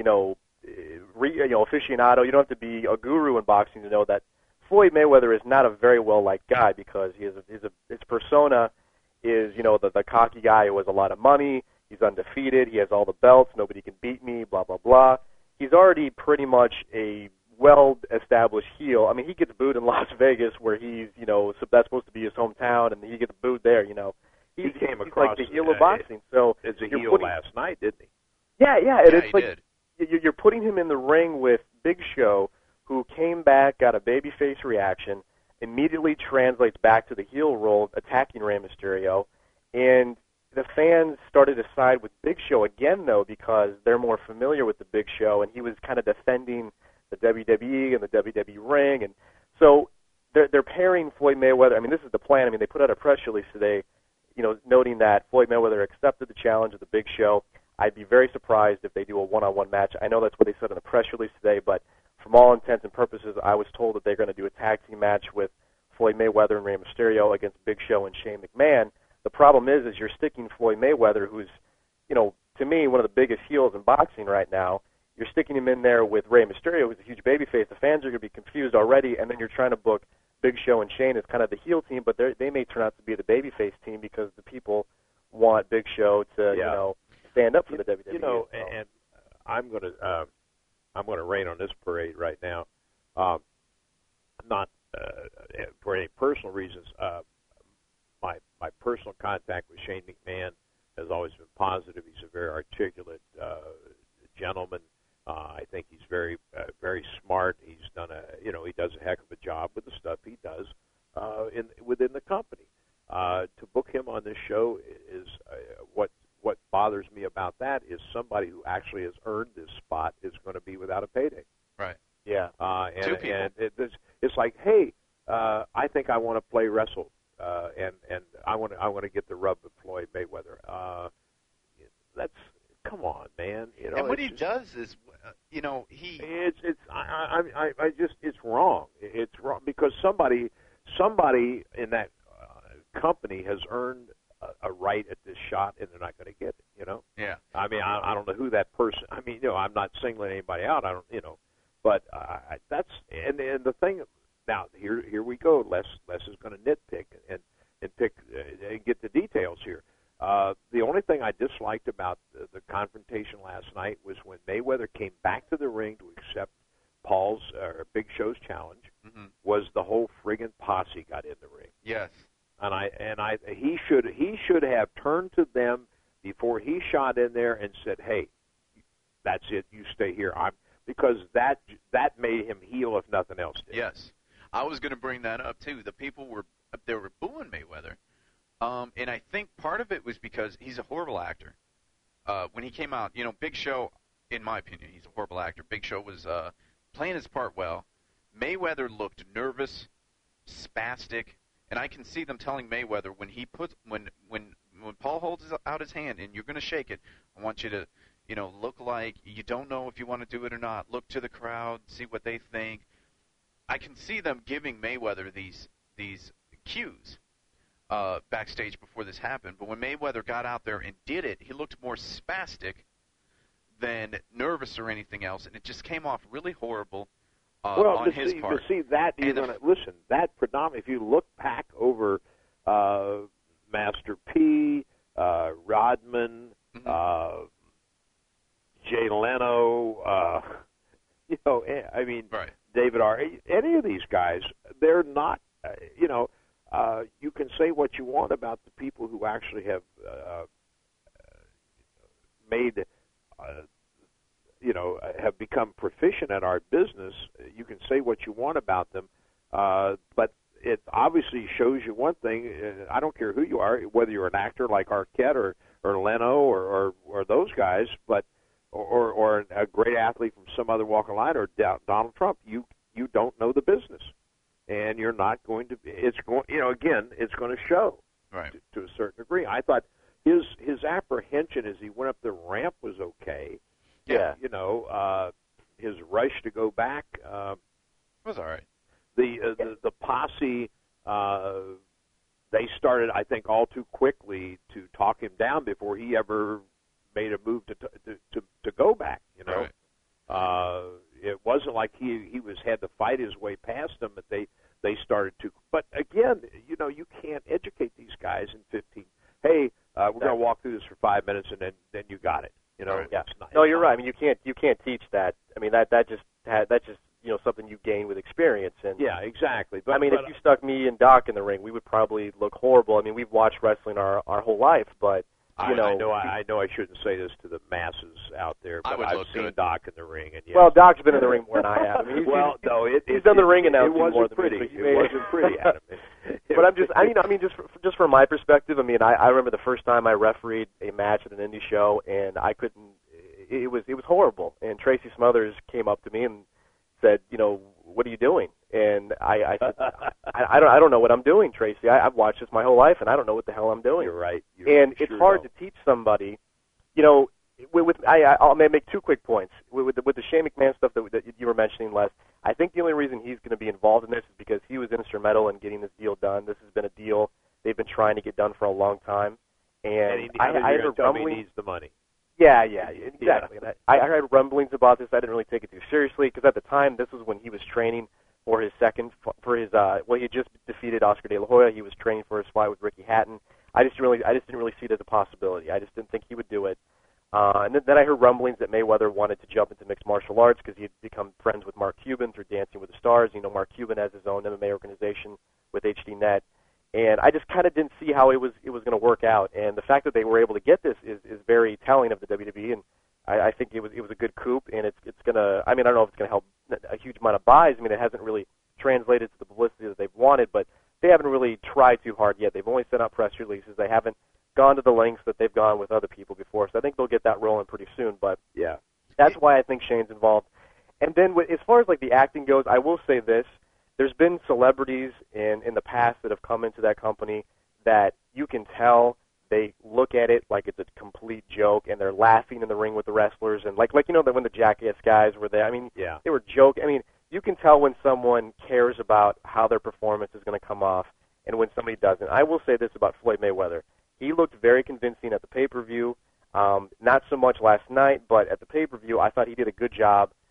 aficionado. You don't have to be a guru in boxing to know that Floyd Mayweather is not a very well-liked guy, because his persona is, the cocky guy who has a lot of money, he's undefeated, he has all the belts, nobody can beat me, blah, blah, blah. He's already pretty much a well-established heel. I mean, he gets booed in Las Vegas, where he's, that's supposed to be his hometown, and he gets booed there, He came across like the heel of boxing. So as a heel last night, didn't he? Yeah, and it's like did. You're putting him in the ring with Big Show, who came back, got a babyface reaction, immediately translates back to the heel role, attacking Rey Mysterio, and the fans started to side with Big Show again, though, because they're more familiar with the Big Show, and he was kind of defending the WWE and the WWE ring, and so they're pairing Floyd Mayweather. I mean, this is the plan. I mean, they put out a press release today, noting that Floyd Mayweather accepted the challenge of the Big Show. I'd be very surprised if they do a one-on-one match. I know that's what they said in the press release today, but from all intents and purposes, I was told that they're going to do a tag team match with Floyd Mayweather and Rey Mysterio against Big Show and Shane McMahon. The problem is you're sticking Floyd Mayweather, who's, to me, one of the biggest heels in boxing right now. You're sticking him in there with Rey Mysterio, who's a huge babyface. The fans are going to be confused already, and then you're trying to book Big Show and Shane as kind of the heel team, but they may turn out to be the babyface team because the people want Big Show to, stand up for the WWE. And I'm going to rain on this parade right now. Not for any personal reasons. My personal contact with Shane McMahon has always been positive. He's a very articulate gentleman. I think he's very smart. He's done he does a heck of a job with the stuff he does within the company. To book him on this show is what bothers me about that is somebody who actually has earned this spot is going to be without a payday. Right. Yeah. And it's like, hey, I think I want to play wrestle, and I want to get the rub with Floyd Mayweather. That's come on, man. And what he does is, he. It's wrong. It's wrong because somebody in that company has earned a right at this shot, and they're not going to get it. Yeah. I mean, I don't know who that person. I mean, I'm not singling anybody out. I don't, but that's and the thing now here we go. Les is going to nitpick and pick and get the details here. The only thing I disliked about the confrontation last night was when Mayweather came back to the ring to accept Paul's Big Show's challenge. Was the whole friggin' posse got in the ring? Yes. And he should have turned to them before he shot in there and said, "Hey, that's it. You stay here." Because that made him heel if nothing else did. Yes, I was going to bring that up too. The people were booing Mayweather, and I think part of it was because he's a horrible actor. When he came out, Big Show, in my opinion, he's a horrible actor. Big Show was playing his part well. Mayweather looked nervous, spastic, and I can see them telling Mayweather when Paul holds out his hand and you're going to shake it, I want you to, look like you don't know if you want to do it or not. Look to the crowd, see what they think. I can see them giving Mayweather these cues backstage before this happened. But when Mayweather got out there and did it, he looked more spastic than nervous or anything else, and it just came off really horrible on his part. To see that, listen, that predominantly, if you look back over Master P, Rodman, Jay Leno, David R. Any of these guys, they're not, you can say what you want about the people who actually have made, have become proficient at our business. You can say what you want about them, but it obviously shows you one thing. I don't care who you are, whether you're an actor like Arquette or Leno or those guys, but or a great athlete from some other walk of life, or Donald Trump. You don't know the business, and you're not going to. It's going. Again, it's going to show to a certain degree. I thought his apprehension as he went up the ramp was okay. Yeah. His rush to go back was all right. The posse, they started, I think, all too quickly to talk him down before he ever made a move to go back. It wasn't like he had to fight his way past them, but they started to. But again, you can't educate these guys in 15. Hey, we're going to walk through this for 5 minutes, and then you got it. Yeah. No, you're right. I mean, you can't teach that. I mean, that's just something you gain with experience. And yeah, exactly. But if you stuck me and Doc in the ring, we would probably look horrible. I mean, we've watched wrestling our whole life, but I know I shouldn't say this to the masses out there, but I've seen Doc in the ring, and yes. Well, Doc's been in the ring more than I have. I mean, he's done the ring announcing more than me. It wasn't pretty, Adam. But I'm just, just from my perspective, I remember the first time I refereed a match at an indie show, and I couldn't. It was horrible. And Tracy Smothers came up to me and said, what are you doing? And I said, I don't know what I'm doing, Tracy. I've watched this my whole life, and I don't know what the hell I'm doing. You're right. It's hard to teach somebody. I'll make 2 quick points with the Shane McMahon stuff that you were mentioning, Les. I think the only reason he's going to be involved in this is because he was instrumental in getting this deal done. This has been a deal they've been trying to get done for a long time, and I heard rumblings. He needs the money. Yeah, exactly. Yeah. I heard rumblings about this. I didn't really take it too seriously because at the time this was when he was training for his he had just defeated Oscar De La Hoya. He was training for his fight with Ricky Hatton. I just didn't really see it as a possibility. I just didn't think he would do it. And then I heard rumblings that Mayweather wanted to jump into mixed martial arts because he had become friends with Mark Cuban through Dancing with the Stars. Mark Cuban has his own MMA organization with HDNet. And I just kind of didn't see how it was going to work out. And the fact that they were able to get this is very telling of the WWE. And I think it was a good coup. And it's going to. I don't know if it's going to help a huge amount of buys. It hasn't really translated to the publicity that they've wanted, but they haven't really tried too hard yet. They've only sent out press releases. They haven't gone to the lengths that they've gone with other people before. So I think they'll get that rolling pretty soon. But yeah, that's why I think Shane's involved. And then as far as the acting goes, I will say this. There's been celebrities in the past that have come into that company that you can tell they look at it like it's a complete joke, and they're laughing in the ring with the wrestlers, and that when the Jackass guys were there. They were joking. You can tell when someone cares about how their performance is going to come off, and when somebody doesn't. I will say this about Floyd Mayweather: he looked very convincing at the pay-per-view. Not so much last night, but at the pay-per-view, I thought he did a good job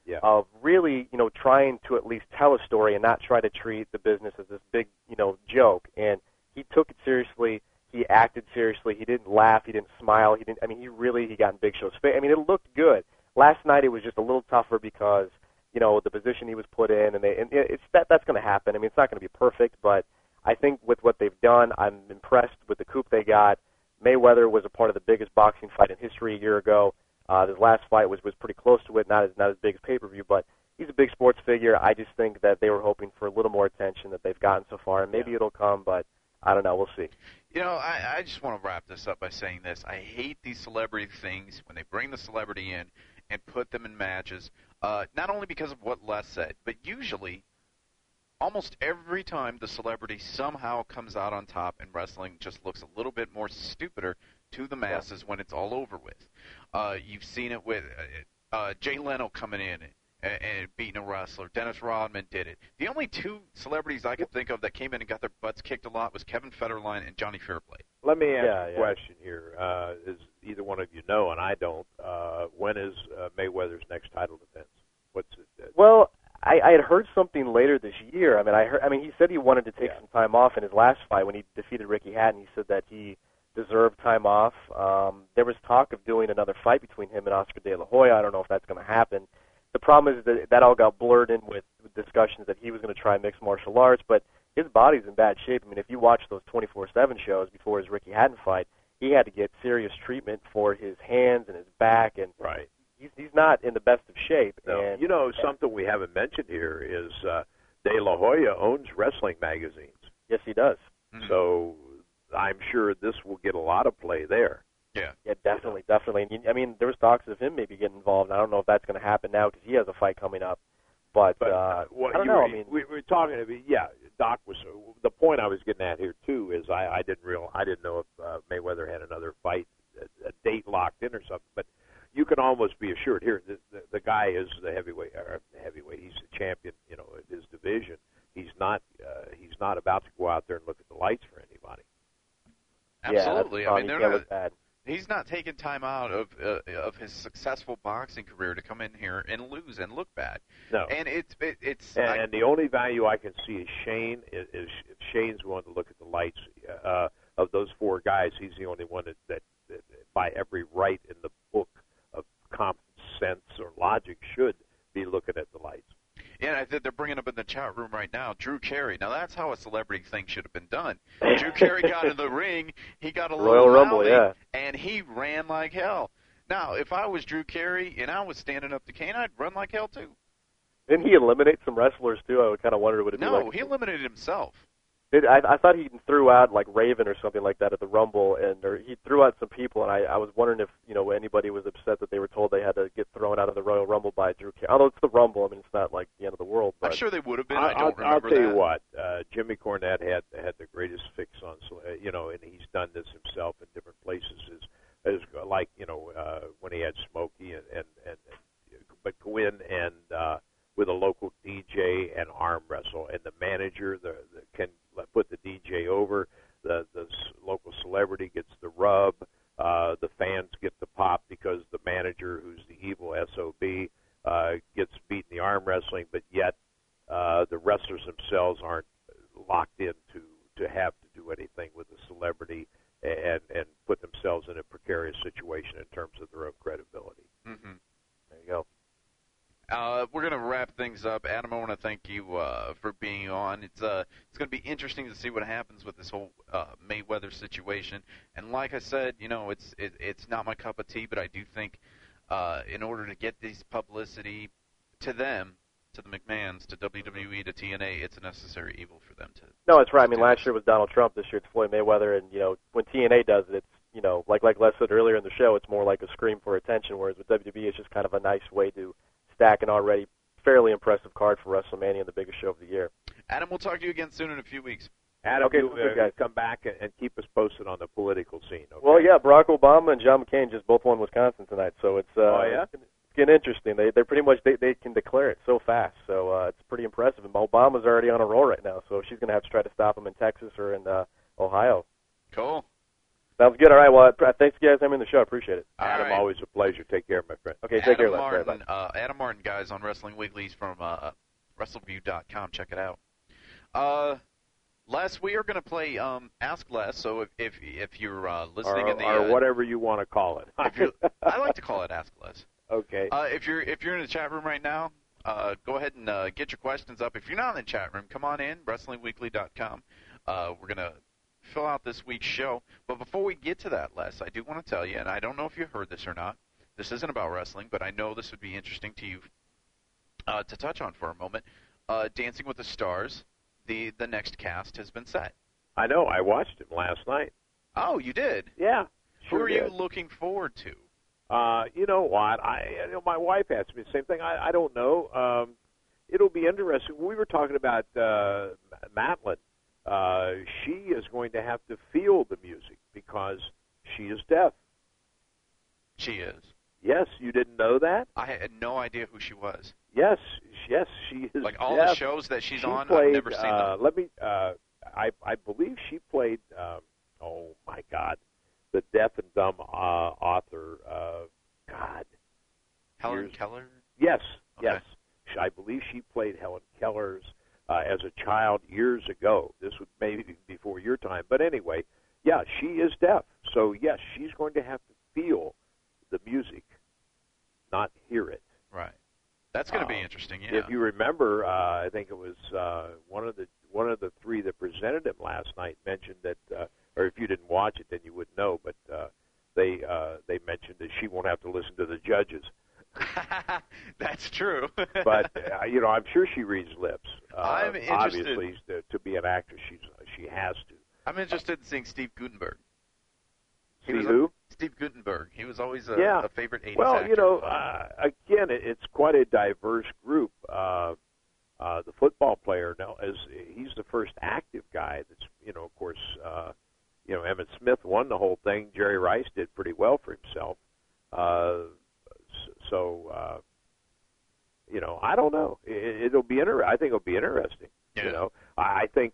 of really, trying to at least tell a story and not try to treat the business as this big, joke. And he took it seriously. He acted seriously. He didn't laugh. He didn't smile. He got in Big Show's face. I mean, it looked good. Last night it was just a little tougher because, the position he was put in, and that's going to happen. I mean, it's not going to be perfect, but I think with what they've done, I'm impressed with the coup they got. Mayweather was a part of the biggest boxing fight in history a year ago. His last fight was pretty close to it, not as big as pay-per-view, but he's a big sports figure. I just think that they were hoping for a little more attention that they've gotten so far, and maybe it'll come, but I don't know. We'll see. I just want to wrap this up by saying this. I hate these celebrity things when they bring the celebrity in and put them in matches, not only because of what Les said, but usually almost every time the celebrity somehow comes out on top and wrestling just looks a little bit more stupider to the masses when it's all over with. You've seen it with Jay Leno coming in and beating a wrestler. Dennis Rodman did it. The only two celebrities I could think of that came in and got their butts kicked a lot was Kevin Federline and Johnny Fairplay. Let me ask you a question here. Is either one of you know, and I don't, when is Mayweather's next title defense? What's it? Well, I had heard something later this year. He said he wanted to take some time off in his last fight when he defeated Ricky Hatton. He said that he deserved time off. There was talk of doing another fight between him and Oscar De La Hoya. I don't know if that's going to happen. The problem is that all got blurred in with discussions that he was going to try mixed martial arts, but his body's in bad shape. I mean, if you watch those 24/7 shows before his Ricky Hatton fight, he had to get serious treatment for his hands and his back, and he's not in the best of shape. No. And something we haven't mentioned here is De La Hoya owns wrestling magazines. Yes, he does. Mm-hmm. So I'm sure this will get a lot of play there. Yeah, definitely. And there was talks of him maybe getting involved. I don't know if that's going to happen now because he has a fight coming up. But I don't know. We were talking. Doc was. The point I was getting at here too is I didn't know if Mayweather had another fight, a date locked in or something. But you can almost be assured here the guy is the heavyweight. He's the champion. In his division. He's not about to go out there and look at the lights for anybody. Absolutely. Yeah, they're not bad. He's not taking time out of his successful boxing career to come in here and lose and look bad. No. And it's and the only value I can see is Shane. Is if Shane's willing to look at the lights of those four guys, he's the only one that by every right in the book of common sense or logic should be looking at the lights. Yeah, they're bringing up in the chat room right now, Drew Carey. Now, that's how a celebrity thing should have been done. Drew Carey got in the ring, he got a Royal Rumble, and he ran like hell. Now, if I was Drew Carey and I was standing up to Kane, I'd run like hell, too. Didn't he eliminate some wrestlers, too? I kind of wondered what it would be like. No, he eliminated himself. I thought he threw out like Raven or something like that at the Rumble, or he threw out some people, and I was wondering if anybody was upset that they were told they had to get thrown out of the Royal Rumble by Drew Carey. Although it's the Rumble, I mean it's not like the end of the world. But I'm sure they would have been. I'll tell you what, Jimmy Cornette had the greatest fix on, and he's done this himself in different places. Is like when he had Smokey but go in and with a local DJ and arm wrestle, and the manager can put the DJ over. The local celebrity gets the rub. The fans get the pop because the manager, who's the evil SOB, gets beat in the arm wrestling, but yet the wrestlers themselves aren't locked in to have to do anything with the celebrity and put themselves in a precarious situation in terms of their own credibility. Mm-hmm. There you go. We're going to wrap things up. Adam, I want to thank you for being on. It's going to be interesting to see what happens with this whole Mayweather situation. And like I said, it's not my cup of tea, but I do think in order to get this publicity to them, to the McMahons, to WWE, to TNA, it's a necessary evil for them to. No, that's right. I mean, last year was Donald Trump. This year it's Floyd Mayweather, and when TNA does it, it's like Les said earlier in the show, it's more like a scream for attention. Whereas with WWE, it's just kind of a nice way to stack an already fairly impressive card for WrestleMania and the biggest show of the year. Adam, we'll talk to you again soon in a few weeks. Adam, okay, you come back and keep us posted on the political scene. Okay? Well, yeah, Barack Obama and John McCain just both won Wisconsin tonight, so it's it's getting interesting. They're pretty much they can declare it so fast, so it's pretty impressive. And Obama's already on a roll right now, so she's going to have to try to stop him in Texas or in Ohio. Cool. Sounds good. All right. Well, thanks, guys. I'm in the show. I appreciate it. Adam, always a pleasure. Take care, my friend. Okay, take care. Martin, Adam Martin, guys, on Wrestling Weekly's from WrestleView.com. Check it out. Les, we are going to play Ask Les. So if you're listening in the or whatever you want to call it, I like to call it Ask Les. Okay. If you're in the chat room right now, go ahead and get your questions up. If you're not in the chat room, come on in, WrestlingWeekly.com. We're going to fill out this week's show. But before we get to that, Les, I do want to tell you, and I don't know if you heard this or not, this isn't about wrestling, but I know this would be interesting to you to touch on for a moment. Dancing with the Stars, the next cast has been set. I know. I watched it last night. Oh, you did? Yeah. Who are did. you looking forward to? You know what? My wife asked me the same thing. I don't know. It'll be interesting. We were talking about Madeline. She is going to have to feel the music because she is deaf. She is. Yes, you didn't know that? I had no idea who she was. Yes, she is. Like all deaf. the shows that she's on, played, I've never seen them. I believe she played. Oh my God, the deaf and dumb author. Helen Keller. Yes, okay. yes. I believe she played Helen Keller's as a child years ago. This was maybe before your time, but anyway, yeah, she is deaf. So yes, she's going to have to feel the music, not hear it. Right. That's going to be interesting. Yeah. If you remember, I think it was one of the three that presented him last night mentioned that, or if you didn't watch it, then you wouldn't know. But they mentioned that she won't have to listen to the judges. That's true. But I'm sure she reads lips. I'm interested. Obviously, to be an actress, she has to. I'm interested in seeing Steve Guttenberg. Who? Steve Guttenberg. He was always a favorite 80s well, actor. Again, it's quite a diverse group. The football player now he's the first active guy that's, of course, Emmitt Smith won the whole thing. Jerry Rice did pretty well for himself. I don't know. It'll be I think it'll be interesting. Yeah. I think,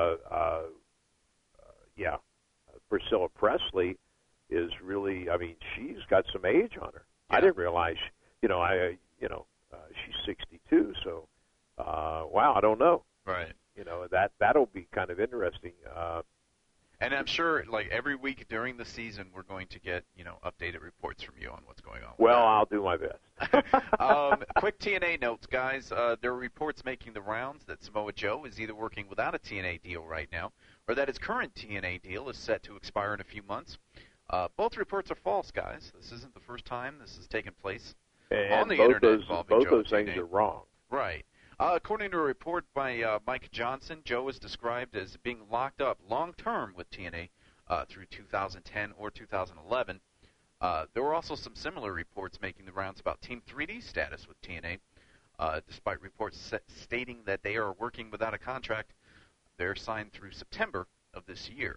Priscilla Presley is really. I mean, she's got some age on her. Yeah. I didn't realize. She's 62. So, wow, I don't know. Right. That'll be kind of interesting. And I'm sure, like every week during the season, we're going to get updated reports from you on what's going on. Well, I'll do my best. Quick TNA notes, guys. There are reports making the rounds that Samoa Joe is either working without a TNA deal right now, or that his current TNA deal is set to expire in a few months. Both reports are false, guys. This isn't the first time this has taken place on the internet involving both Joe those things TNA. are wrong. Right. According to a report by Mike Johnson, Joe is described as being locked up long-term with TNA through 2010 or 2011. There were also some similar reports making the rounds about Team 3D's status with TNA. Despite reports stating that they are working without a contract, they're signed through September of this year.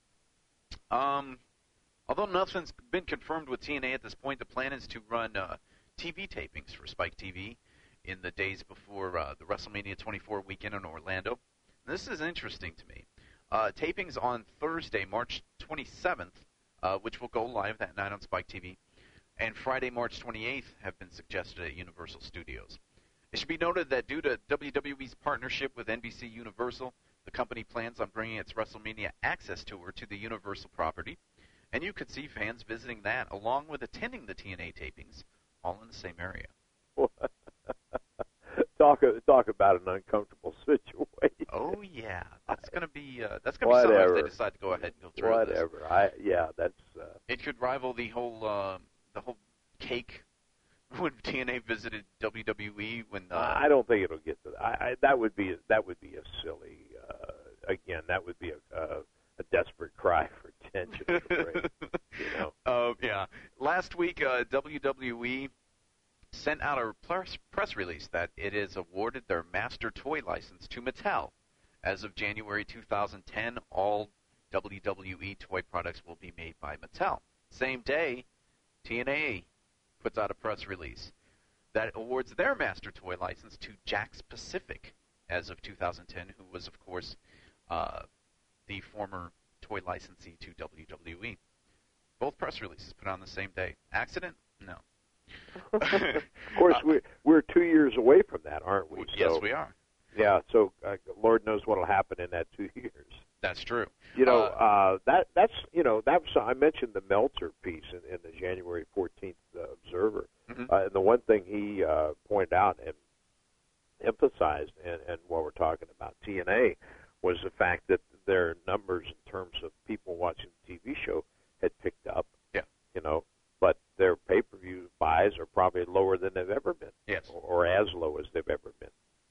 Although nothing's been confirmed with TNA at this point, the plan is to run TV tapings for Spike TV in the days before the WrestleMania 24 weekend in Orlando. And this is interesting to me. Tapings on Thursday, March 27th, which will go live that night on Spike TV, and Friday, March 28th, have been suggested at Universal Studios. It should be noted that due to WWE's partnership with NBC Universal, the company plans on bringing its WrestleMania Access Tour to the Universal property, and you could see fans visiting that along with attending the TNA tapings, all in the same area. Talk about an uncomfortable situation. Oh yeah, that's gonna be something if they decide to go ahead and go through this. Whatever. That's. It could rival the whole cake when TNA visited WWE when. I don't think it'll get to that. That would be a silly. Again, that would be a desperate cry for attention. I'm afraid, Yeah. Last week, WWE sent out a press release that it has awarded their master toy license to Mattel. As of January 2010, all WWE toy products will be made by Mattel. Same day, TNA puts out a press release that awards their master toy license to Jakks Pacific as of 2010, who was, of course, the former toy licensee to WWE. Both press releases put on the same day. Accident? No. Of course, we're 2 years away from that, aren't we? Yes, we are. Yeah, so Lord knows what will happen in that 2 years. That's true. You know, that's I mentioned the Meltzer piece in the January 14th Observer, and the one thing he pointed out and emphasized, and while we're talking about TNA, was the fact that their numbers in terms of people watching the TV show had picked up. Yeah. You know, but their pay-per-view buys are probably lower than they've ever been. Yes. Or as low as they've ever been.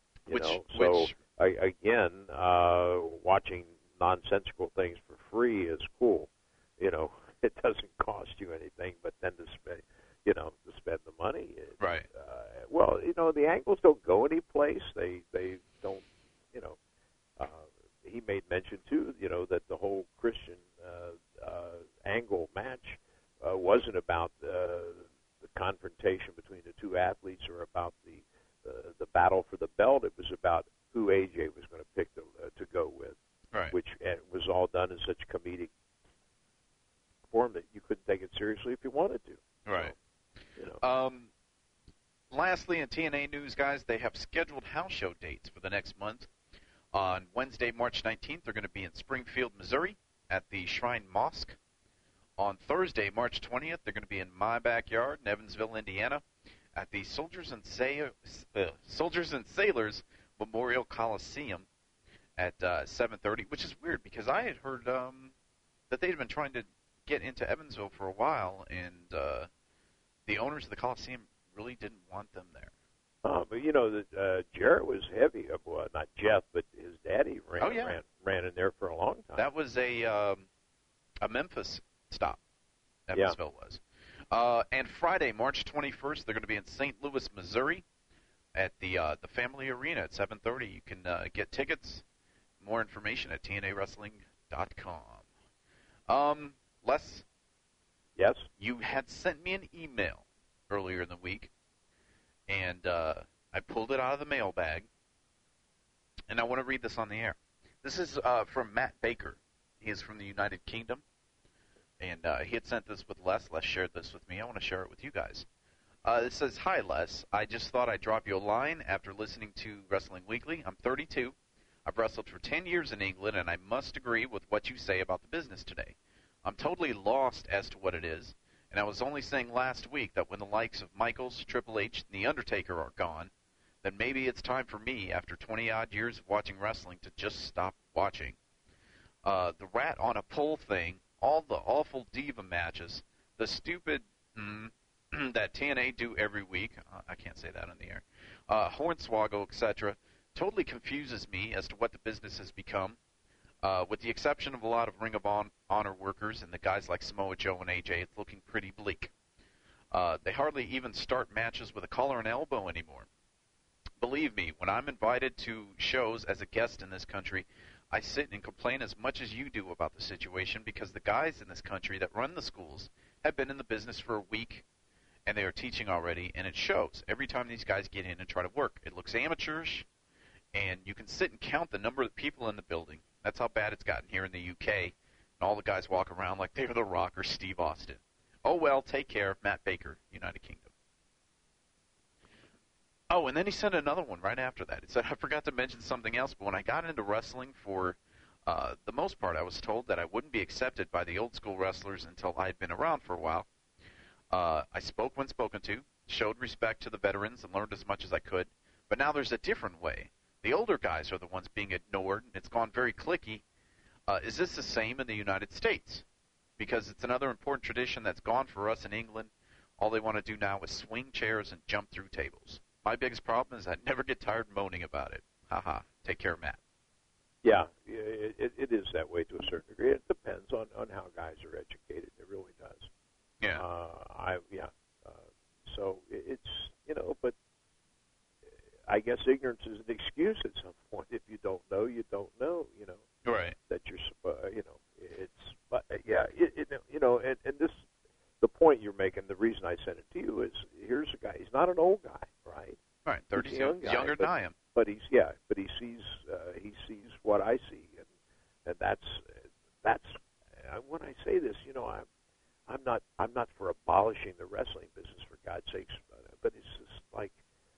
Again, watching nonsensical things for free is cool. You know, it doesn't cost you anything, but then to spend the money. Right. Well, you know, the angles don't go any place. They don't. You know, he made mention too. You know, that the whole Christian angle match wasn't about the confrontation between the two athletes or about the battle for the belt. It was about who AJ was going to pick to go with, right. Which was all done in such comedic form that you couldn't take it seriously if you wanted to. Right. You know. Lastly, in TNA news, guys, they have scheduled house show dates for the next month. On Wednesday, March 19th, they're going to be in Springfield, Missouri, at the Shrine Mosque. On Thursday, March 20th, they're going to be in my backyard in Evansville, Indiana, at the Soldiers and Sailors Memorial Coliseum at 7:30, which is weird because I had heard that they had been trying to get into Evansville for a while, and the owners of the Coliseum really didn't want them there. But you know that Jarrett was heavy. Well, not Jeff, but his daddy ran in there for a long time. That was a Memphis stop. Evansville was. And Friday, March 21st, they're going to be in St. Louis, Missouri, at the Family Arena at 7:30. You can get tickets. More information at TNAWrestling.com. Les? Yes? You had sent me an email earlier in the week, and I pulled it out of the mailbag, and I want to read this on the air. This is from Matt Baker. He is from the United Kingdom, and he had sent this with Les. Les shared this with me. I want to share it with you guys. It says, "Hi, Les. I just thought I'd drop you a line after listening to Wrestling Weekly. I'm 32. I've wrestled for 10 years in England, and I must agree with what you say about the business today. I'm totally lost as to what it is, and I was only saying last week that when the likes of Michaels, Triple H, and The Undertaker are gone, then maybe it's time for me, after 20-odd years of watching wrestling, to just stop watching. The rat on a pole thing, all the awful diva matches, the stupid that TNA do every week, I can't say that on the air, Hornswoggle, etc., totally confuses me as to what the business has become. With the exception of a lot of Ring of Honor workers and the guys like Samoa Joe and AJ, it's looking pretty bleak. They hardly even start matches with a collar and elbow anymore. Believe me, when I'm invited to shows as a guest in this country, I sit and complain as much as you do about the situation because the guys in this country that run the schools have been in the business for a week, and they are teaching already, and it shows. Every time these guys get in and try to work, it looks amateurish, and you can sit and count the number of people in the building. That's how bad it's gotten here in the UK, and all the guys walk around like they're The Rock or Steve Austin. Oh, well, take care. Matt Baker, United Kingdom. Oh, and then he sent another one right after that. He said, I forgot to mention something else, but when I got into wrestling for the most part, I was told that I wouldn't be accepted by the old-school wrestlers until I had been around for a while. I spoke when spoken to, showed respect to the veterans, and learned as much as I could. But now there's a different way. The older guys are the ones being ignored, and it's gone very cliquey. Is this the same in the United States? Because it's another important tradition that's gone for us in England. All they want to do now is swing chairs and jump through tables. My biggest problem is I never get tired moaning about it. Ha. Take care, Matt. Yeah, it is that way to a certain degree. It depends on how guys are educated. It really does. Yeah. So it's, but I guess ignorance is an excuse at some point. If you don't know, you don't know, Right. That you're, it's, but yeah, and this, the point you're making, the reason I sent it to you is, here's a guy, he's not an old guy, right? Right, 30 he's a young guy, younger than I am. But he sees what I see, and that's when I say this, I'm not for abolishing the wrestling business, for God's sakes, but it's just like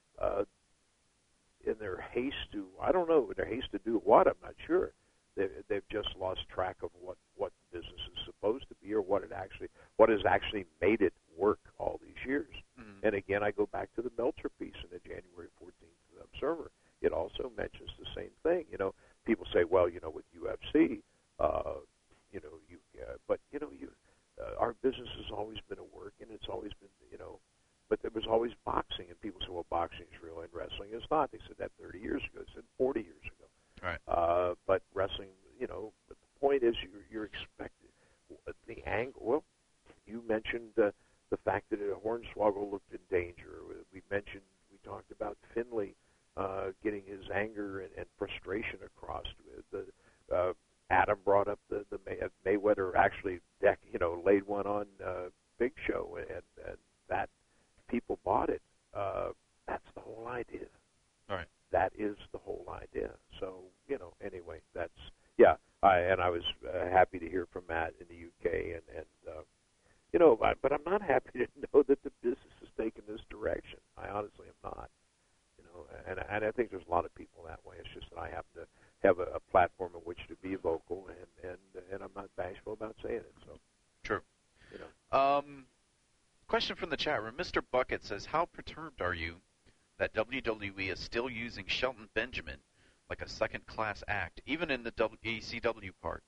in their haste to, I don't know, in their haste to do what, I'm not sure. They've just lost track of what the business is supposed to be, or what has actually made it work all these years. Mm-hmm. And again, I go back to the Meltzer piece in the January 14th Observer. It also mentions the same thing. You know, people say, well, you know, with UFC, you know, but you know, our business has always been a work, and it's always been, you know, but there was always boxing, and people say, well, boxing is real and wrestling is not. They said that 30 years ago. They said 40 years ago. Right. But wrestling, you know, but the point is you're expected. The angle, well, you mentioned the fact that Hornswoggle looked in danger. We talked about Finlay getting his anger and frustration across. Adam brought up the Mayweather actually, laid one on Big Show, and that people bought it. That's the whole idea. All right. That is the whole idea. So, you know, anyway, that's, yeah. I was happy to hear from Matt in the UK, and you know, but I'm not happy to know that the business has taken this direction. I honestly am not. You know, and I think there's a lot of people that way. It's just that I happen to have a platform in which to be vocal, and I'm not bashful about saying it. So true. You know. Question from the chat room. Mr. Bucket says, how perturbed are you that WWE is still using Shelton Benjamin like a second-class act, even in the ECW part?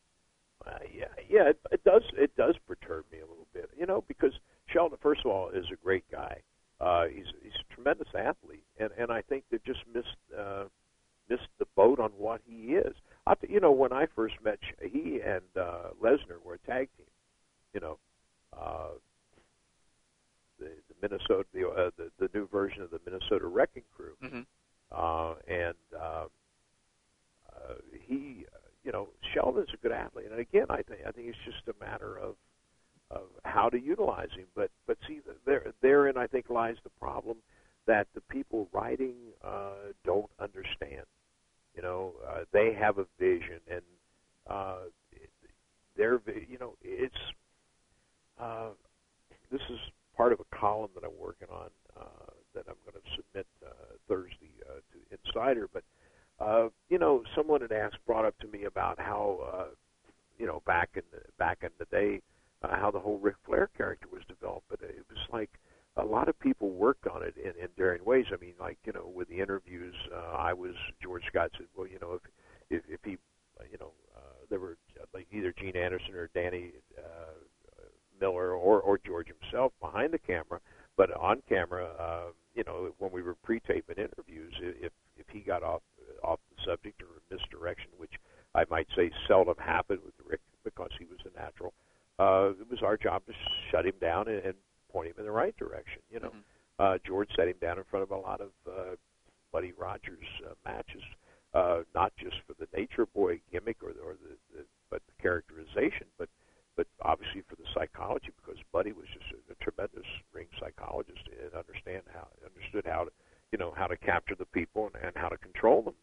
It does perturb me a little bit, you know, because Shelton, first of all, is a great guy. He's a tremendous athlete, and I think they just missed the boat on what he is. You know, when I first met, he and Lesnar were a tag team. You know, the Minnesota, the new version of the Minnesota Wrecking Crew, mm-hmm. And he, you know, Sheldon's a good athlete, and again, I think it's just a matter of how to utilize him. But see, therein I think lies the problem that the people writing don't understand. You know, they have a vision, and you know, it's this is part of a column that I'm working on that I'm going to submit Thursday to Insider. But you know, someone had brought up to me about how you know, back in the day, how the whole Ric Flair character was developed. But it was like a lot of people worked on it in daring ways. I mean, like, you know, with the interviews, George Scott said, well, you know, if he, you know, there were like either Gene Anderson or Danny Miller or George himself behind the camera, but on camera, you know, when we were pre-taping interviews, if he got off the subject or misdirection, which I might say seldom happened with Rick because he was a natural, it was our job to shut him down and point him in the right direction. You know, mm-hmm. George set him down in front of a lot of Buddy Rogers matches, not just for the Nature Boy gimmick but the characterization, but obviously for the psychology, because Buddy was just a tremendous ring psychologist and understood how to, you know, how to capture the people and how to control them.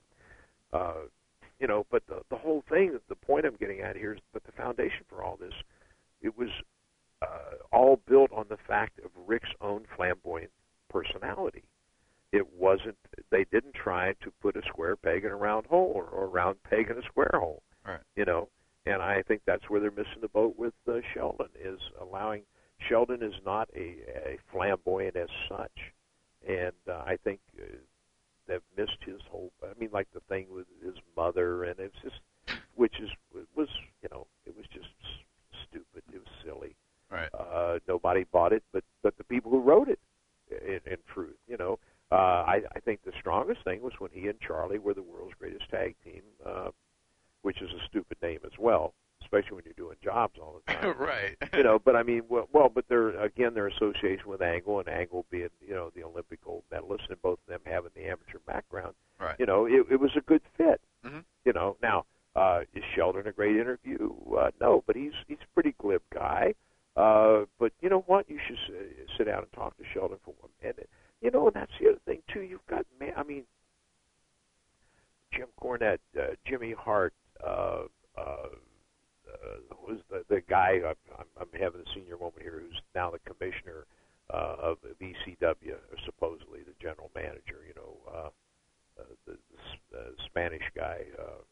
You know, but the whole thing, the point I'm getting at here is that the foundation for all this, it was all built on the fact of Rick's own flamboyant personality. It wasn't, they didn't try to put a square peg in a round hole or a round peg in a square hole. Right. You know, and I think that's where they're missing the boat with Sheldon, is allowing, Sheldon is not a flamboyant as such. And I think they've missed his whole, I mean, like the thing with his mother, and it's just, was, you know, it was just stupid. It was silly. Right. Nobody bought it, but the people who wrote it, in truth, you know. I think the strongest thing was when he and Charlie were the world's greatest tag team, which is a stupid name as well, especially when you're doing jobs all the time. Right. You know, but I mean, well, but their association with Angle, and Angle being, you know, the Olympic gold medalist, and both of them having the amateur background. Right. You know, it was a good fit. Mm-hmm. You know, now, is Sheldon a great interview? No, but he's a pretty glib guy. But you know what? You should sit down and talk to Sheldon for 1 minute. You know, and that's the other thing too. You've got, I mean, Jim Cornette, Jimmy Hart, who's the guy? I'm having a senior moment here. Who's now the commissioner of ECW, supposedly the general manager. The Spanish guy.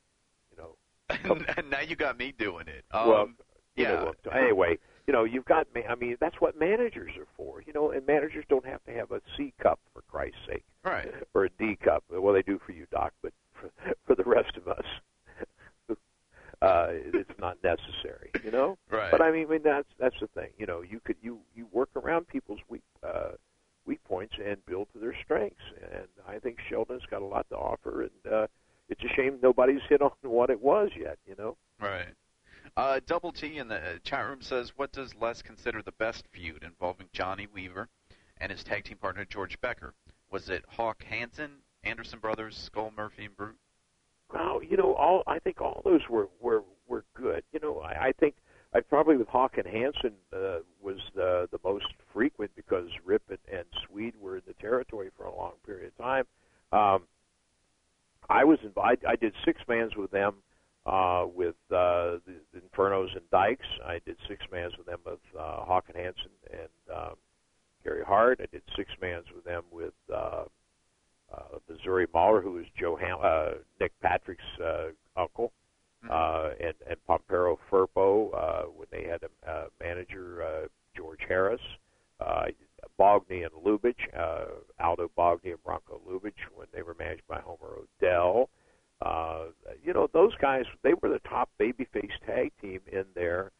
And now you got me doing it. Anyway, you've got. I mean, that's what managers are for. And managers don't have to have a C cup, for Christ's sake, right? Or a D cup. Well, they do for you, Doc, but for the rest of us, it's not necessary. Right. But I mean, that's the thing. You work around people's weak points and build to their strengths. And I think Sheldon's got a lot to offer, and it's a shame nobody's hit on what it was yet. Right. Double T in the chat room says, what does Les consider the best feud involving Johnny Weaver and his tag team partner George Becker? Was it Hawk Hansen, Anderson Brothers, Skull, Murphy, and Brute? Well, I think all those were good. I think I probably with Hawk and Hansen was the most frequent because Rip and Swede were in the territory for a long period of time. I was invited. I did 6-mans with them with the Infernos and Dykes. I did 6-mans with them with Hawk and Hansen and Gary Hart. I did 6-mans with them with Missouri Mahler, who was Nick Patrick's uncle, and Pompero Firpo when they had a manager, George Harris, Bogney and Lubitsch, Aldo Bogney and Bronco Lubitsch when they were managed by Homer Odell. Those guys, they were the top babyface tag team in there,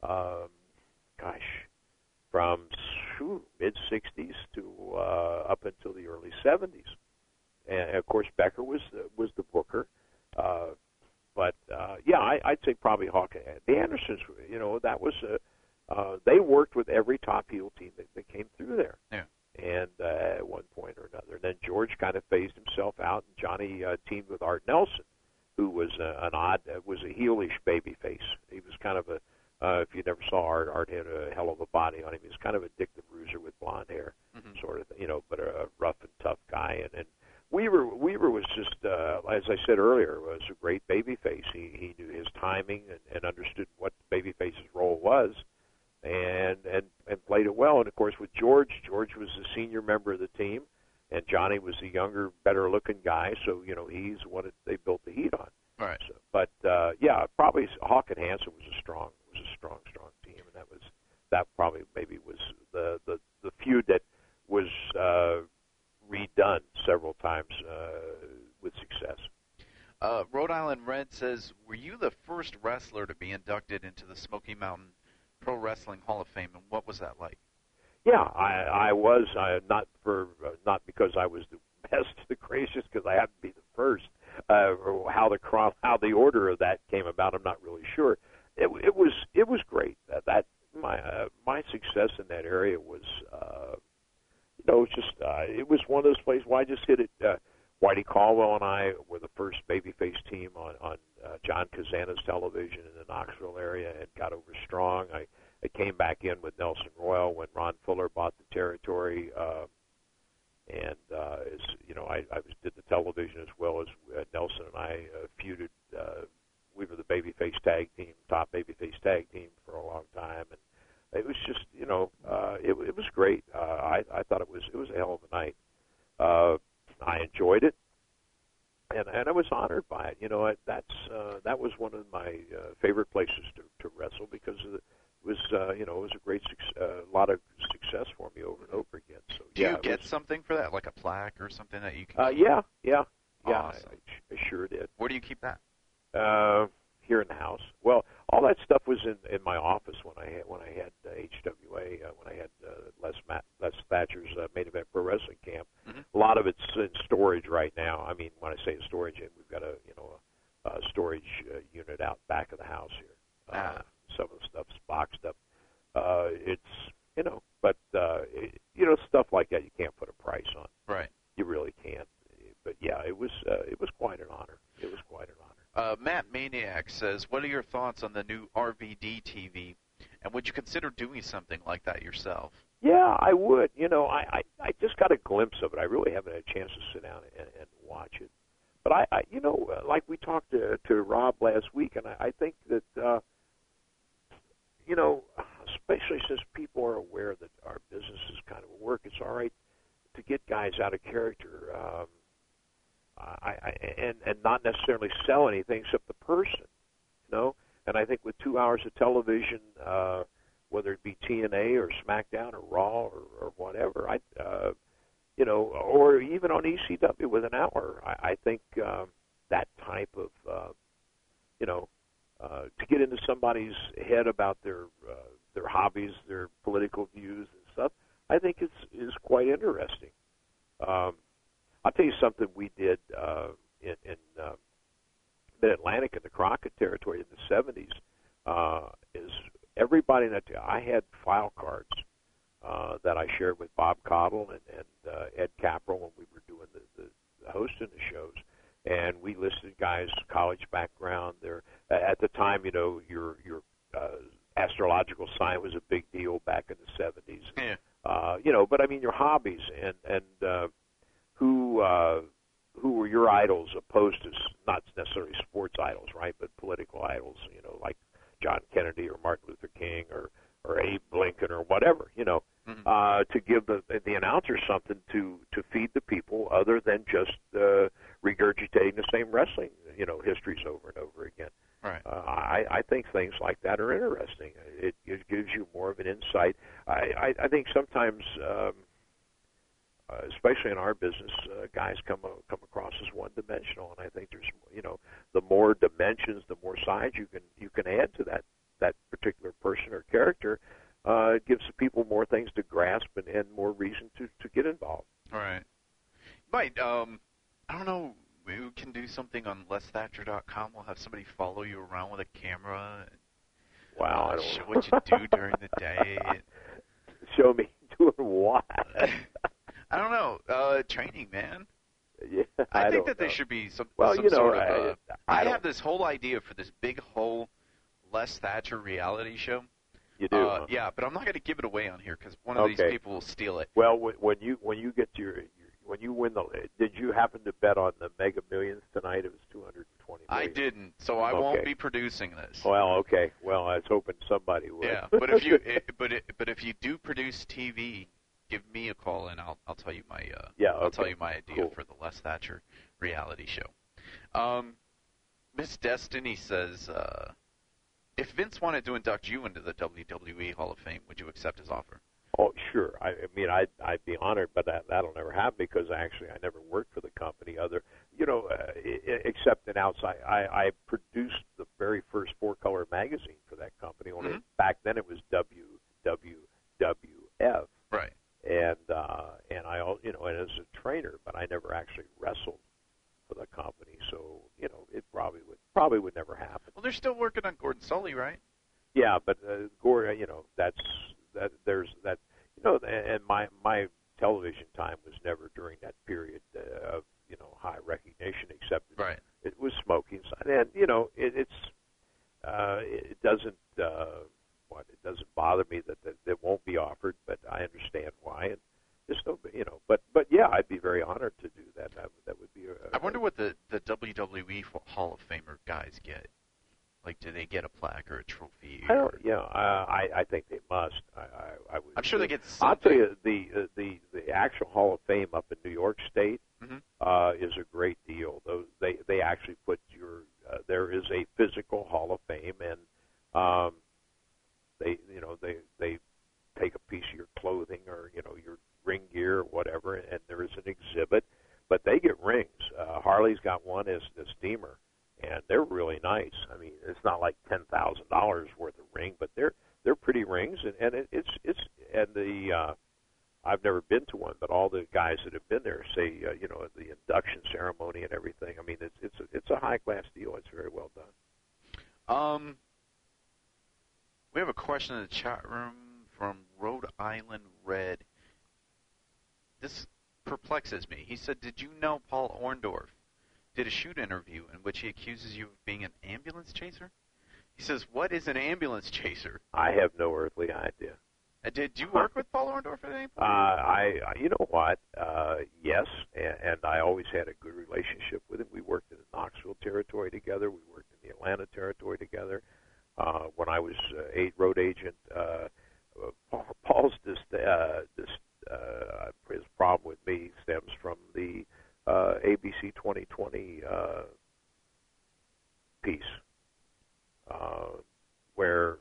from mid-'60s to up until the early '70s. And, of course, Becker was the booker. I'd say probably Hawk. The Andersons, that was they worked with every top heel team that came through there. Yeah. And at one point or another. And then George kind of phased himself out, and Johnny teamed with Art Nelson, who was was a heelish babyface. He was kind of if you never saw Art had a hell of a body on him. He was kind of a Dick the Bruiser with blonde hair, sort of, but a rough and tough guy. And Weaver was just, as I said earlier, was a great babyface. He knew his timing and understood what the babyface's role was, and played it well. And of course, with George was the senior member of the team, and Johnny was the younger, better-looking guy. So he's what they built the heat on. Right. So, but probably Hawk and Hansen was a strong team, and that probably maybe was the feud that was redone several times with success. Rhode Island Red says, were you the first wrestler to be inducted into the Smoky Mountain Pro Wrestling Hall of Fame, and what was that like? Yeah, I was not because I was the best, the greatest, because I happened to be the first. How the order of that came about, I'm not really sure. It was great. That my success in that area was it was one of those places where I just hit it. Whitey Caldwell and I were the first babyface team on John Kazana's television in the Knoxville area and got over strong. I came back in with Nelson Royal when Ron Fuller bought the territory, I did the television as well as Nelson and I feuded. We were the babyface tag team, top babyface tag team for a long time, and it was just it was great. I thought it was a hell of a night. I enjoyed it, and I was honored by it. That was one of my favorite places to wrestle because it was it was a great a lot of success for me over and over again. So do you get something for that, like a plaque or something that you can? Yeah. Awesome. I sure did. Where do you keep that? Here in the house. Well, all that stuff was in my office when I had HWA, when I had Les Thatcher's Main Event Pro Wrestling Camp. Mm-hmm. A lot of it's in storage right now. I mean, when I say storage, we've got a storage unit out back of the house here. Some of the stuff's boxed up. It's but stuff like that you can't put a price on. Right. You really can't. But yeah, it was quite an honor. It was quite an honor. Matt Maniac says, what are your thoughts on the new RVD TV, and would you consider doing something like that yourself? Yeah, I would. I just got a glimpse of it. I really haven't had a chance to sit down and watch it. But I like we talked to Rob last week, and I think that you know, especially since people are aware that our business is kind of a work, it's all right to get guys out of character, and not necessarily sell anything except the person, you know. And I think with 2 hours of television, whether it be TNA or SmackDown or Raw or whatever, you know, or even on ECW with an hour, I think that type of, you know, to get into somebody's head about their hobbies, their political views and stuff, I think is quite interesting. I'll tell you something we did in Mid-Atlantic in the Crockett territory in the 70s is everybody that I had file cards that I shared with Bob Cottle and Ed Capral when we were doing the hosting the shows, and we listed guys' college background. At the time, you know, your astrological sign was a big deal back in the 70s. Yeah. You know, but I mean your hobbies and who were your idols opposed to not necessarily sports idols, right, but political idols, you know, like John Kennedy or Martin Luther King or Abe Lincoln or whatever, you know, to give the announcer something to feed the people other than just regurgitating the same wrestling, you know, histories over and over again. Right. I think things like that are interesting. It gives you more of an insight. I think sometimes, especially in our business, guys come across as one-dimensional, and I think there's, you know, the more dimensions, the more sides you can add to that particular person or character. It gives the people more things to grasp and more reason to get involved. All right. Might I don't know. We can do something on LesThatcher.com. We'll have somebody follow you around with a camera. And, wow. I don't show know. what you do during the day. Show me doing what? I don't know. Training, man. Yeah, I think that there should be some you know, sort of. I don't- have this whole idea for this big whole Les Thatcher reality show. You do? Huh? Yeah, but I'm not going to give it away on here because one of these people will steal it. Well, when you get when you win did you happen to bet on the Mega Millions tonight? It was 220 million. I didn't, so I won't be producing this. Well, okay. Well, I was hoping somebody would. Yeah, but if you but if you do produce TV, give me a call and I'll tell you my I'll tell you my idea for the Les Thatcher reality show. Miss Destiny says, if Vince wanted to induct you into the WWE Hall of Fame, would you accept his offer? Oh, sure. I mean, I'd be honored, but that'll never happen because I never worked for the company except in outside. I produced the very first 4-color magazine for that company. Only back then it was WWWF. Right. And I, and as a trainer, but I never actually wrestled for the company. So, it probably would never happen. Well, they're still working on Gordon Sully, right? Yeah, but Gordon, there's that, and my television time was never during that period of, high recognition, except it was smoking side. And, it doesn't, it doesn't bother me that it won't be offered, but I understand why. And just, but yeah, I'd be very honored to do that. That would be I wonder what the WWE Hall of Famer guys get. Like, do they get a plaque or a trophy? I don't. I think they must. I would. I'm sure they get I'll something. tell you, the actual Hall of Fame up in New York State is a great deal. They actually put there is a physical Hall of Fame, and they take a piece of your clothing or your ring gear or whatever, and there is an exhibit. But they get rings. Harley's got one as the steamer. And they're really nice. I mean, it's not like $10,000 worth of ring, but they're pretty rings, and I've never been to one, but all the guys that have been there say, the induction ceremony and everything. I mean, it's a high class deal. It's very well done. We have a question in the chat room from Rhode Island Red. This perplexes me. He said, "Did you know Paul Orndorff did a shoot interview in which he accuses you of being an ambulance chaser?" He says, "What is an ambulance chaser?" I have no earthly idea. Did you work with Paul Orndorff at any point? You know what? Yes, and I always had a good relationship with him. We worked in the Knoxville territory together. We worked in the Atlanta territory together. when I was road agent. Paul's his problem with me stems from the ABC 2020 piece, where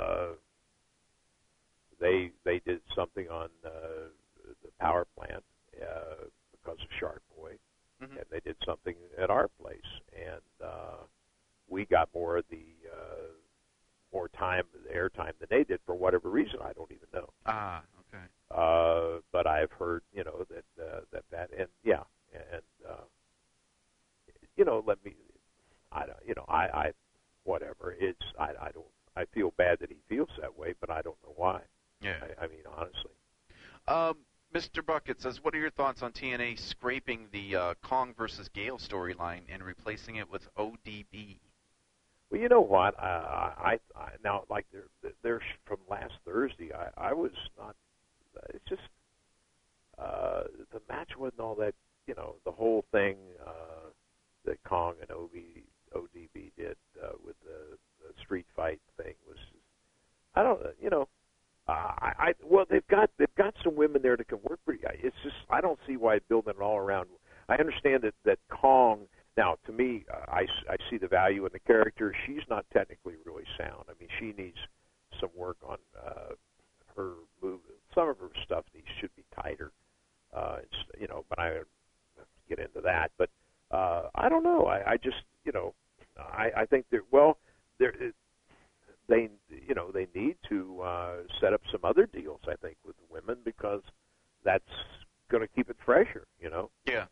they did something on the power plant because of Shark Boy, and they did something at our place, and we got more of the more time, airtime than they did for whatever reason. I don't even know. Okay. But I've heard, that, and yeah, and let me, I whatever. It's I don't. I feel bad that he feels that way, but I don't know why. Yeah. I mean, honestly. Mr. Bucket says, what are your thoughts on TNA scraping the Kong versus Gale storyline and replacing it with ODB? Well, you know what? I now, like they're from last Thursday. I was not. It's just the match wasn't all that. The whole thing that Kong and ODB did with the street fight thing was. I don't. Well, they've got some women there that can work pretty. It's just I don't see why building it all around. I understand that Kong. Now, to me, I see the value in the character. She's not technically really sound. I mean, she needs some work on her move. Some of her stuff should be tighter. But I don't get into that. But I don't know. I just, I think they need to set up some other deals. I think with the women because that's going to keep it fresher. Yeah.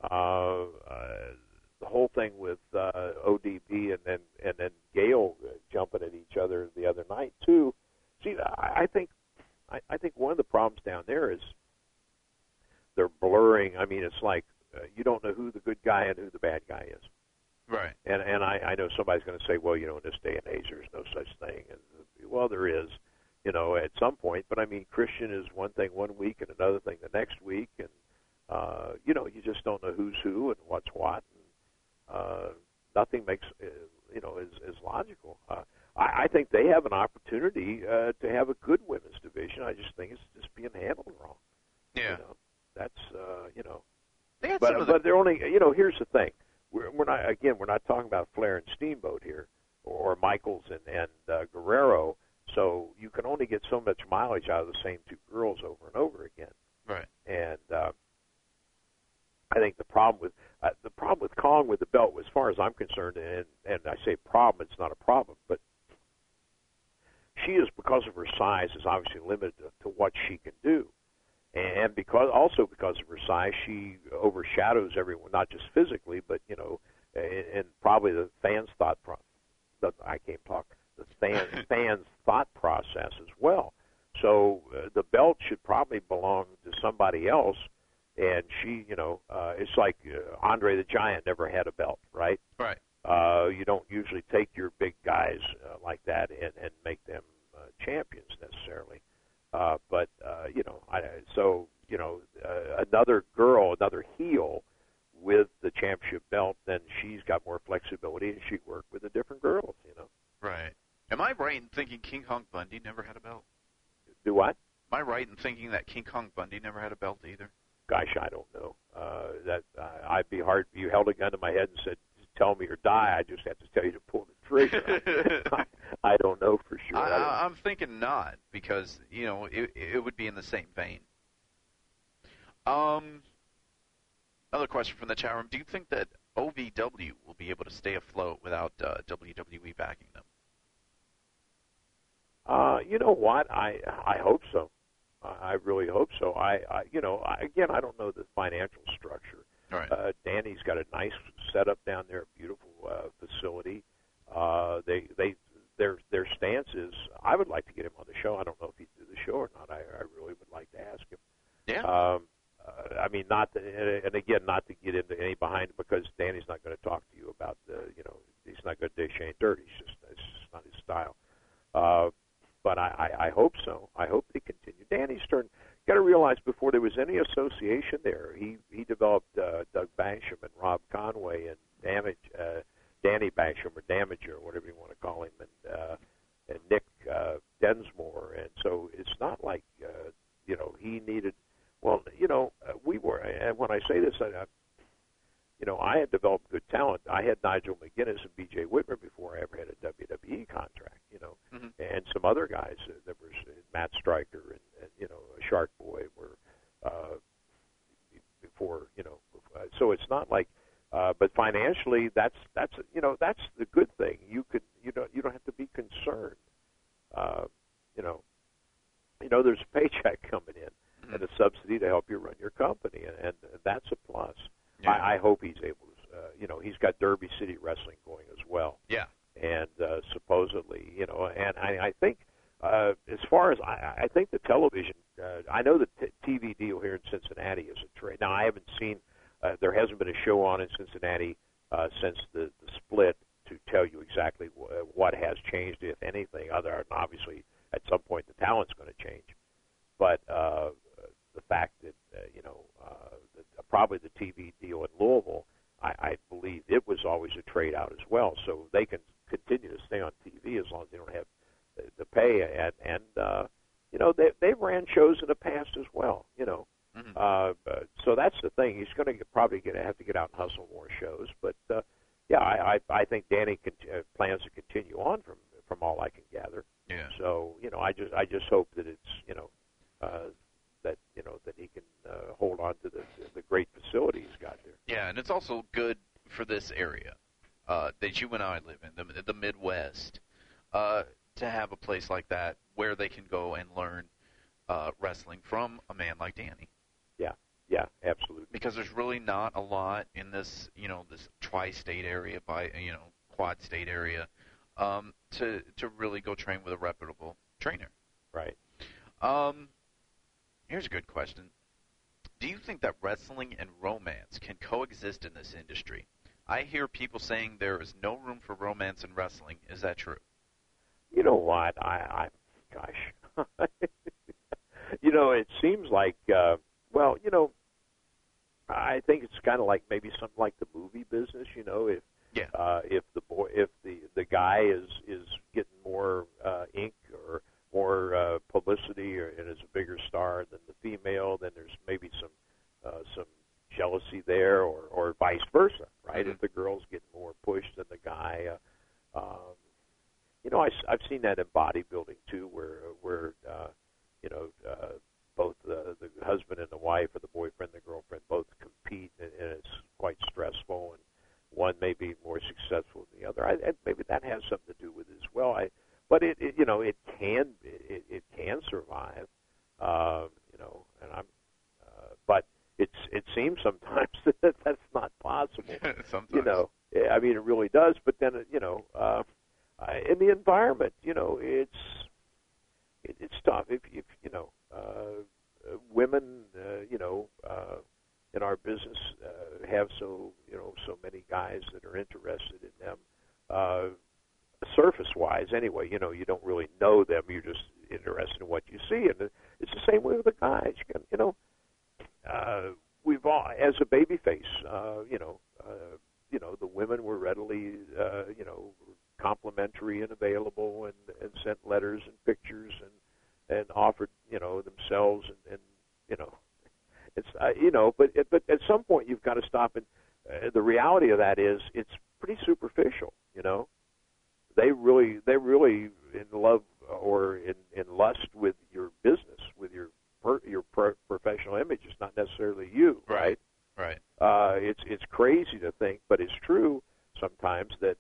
The whole thing with ODB and then Gale jumping at each other the other night too. See, I think one of the problems down there is they're blurring. I mean, it's like you don't know who the good guy and who the bad guy is. Right. And I know somebody's going to say, well, in this day and age, there's no such thing. And well, there is, at some point. But I mean, Christian is one thing one week and another thing the next week, and you just don't know who's who and what's what. Nothing makes is logical. I think they have an opportunity to have a good women's division. I just think it's just being handled wrong. Yeah, that's But they're only here's the thing. We're not talking about Flair and Steamboat here or Michaels and Guerrero. So you can only get so much mileage out of the same two girls over and over again. Right. And I think the problem with Kong with the belt, as far as I'm concerned, and I say problem, it's not a problem, but she is, because of her size, is obviously limited to what she can do, and because of her size, she overshadows everyone, not just physically, but and probably the fans' thought fans' thought process as well. So the belt should probably belong to somebody else. And she, it's like Andre the Giant never had a belt, right? Right. You don't usually take your big guys like that and make them champions necessarily. But another girl, another heel with the championship belt, then she's got more flexibility and she can work with the different girls, Right. Am I right in thinking King Kong Bundy never had a belt? Do what? Am I right in thinking that King Kong Bundy never had a belt either? Gosh, I don't know. I'd be hard. You held a gun to my head and said, "Tell me or die." I just have to tell you to pull the trigger. I don't know for sure. I'm thinking not, because it would be in the same vein. Another question from the chat room: do you think that OVW will be able to stay afloat without WWE backing them? You know what? I hope so. I really hope so. I don't know the financial structure. Right. Danny's got a nice setup down there, a beautiful facility. Their stance is, I would like to get him on the show. I don't know if he'd do the show or not. I really would like to ask him. Yeah. I mean, not to get into any behind, because Danny's not going to talk to you about he's not going to dish Shane dirty. It's just not his style. But I hope so. I hope they continue. Danny's turn. Got to realize, before there was any association there, he developed Doug Basham and Rob Conway and Danny Basham, or Damager, or whatever you want to call him, and and when I say this, I had developed good talent. I had Nigel McGuinness and B.J. Whitmer before I ever had a WWE contract, and some other guys. There was Matt Stryker and Shark Boy were before, So it's not like, but financially, that's the good thing. You don't have to be concerned. There's a paycheck coming in and a subsidy to help you run your company, and that's a plus. Yeah. I hope he's able to. He's got Derby City Wrestling going as well. Yeah. And supposedly, and I think as far as I think the television, I know the TV deal here in Cincinnati is a trade. Now I haven't seen. There hasn't been a show on in Cincinnati since the split to tell you exactly what has changed, if anything. Other than obviously, at some point the talent's going to change. But the fact that probably the TV deal in Louisville, I believe it was always a trade out as well, so they can continue to stay on TV as long as they don't have the pay. And they've ran shows in the past as well. So that's the thing. He's going to probably have to get out and hustle more shows. But I think Danny plans to continue on from all I can gather. Yeah. So I just hope that it's that he can hold on to the great facility he's got there. Yeah, and it's also good for this area that you and I live in, the Midwest, to have a place like that where they can go and learn wrestling from a man like Danny. Yeah, absolutely. Because there's really not a lot in this, this tri-state area, quad-state area, to really go train with a reputable trainer. Right. Here's a good question. Do you think that wrestling and romance can coexist in this industry? I hear people saying there is no room for romance in wrestling. Is that true? You know what? Gosh. It seems like, I think it's kind of like maybe something like the movie business, if the guy is getting more ink or more publicity and is a bigger star than the female, then there's maybe some jealousy there, or vice versa, right? If the girl's getting more push than the guy, I've seen that in bodybuilding too, where both the husband and the wife, or the boyfriend and the girlfriend, both compete, and it's quite stressful, and one may be more successful than the other. Maybe that has something to do with it as well. But it can survive, and but it seems sometimes that that's not possible. Sometimes. It really does. But then, in the environment, it's tough. If women, in our business have so many guys that are interested in them. Surface-wise, anyway, you don't really know them. You're just interested in what you see, and it's the same way with the guys. We've all, as a babyface, the women were readily, complimentary and available, and sent letters and pictures and offered, themselves, and it's but at some point you've got to stop, and the reality of that is it's pretty superficial. They really in love or in lust with your business, with your professional image. It's not necessarily you, right? Right. It's crazy to think, but it's true sometimes that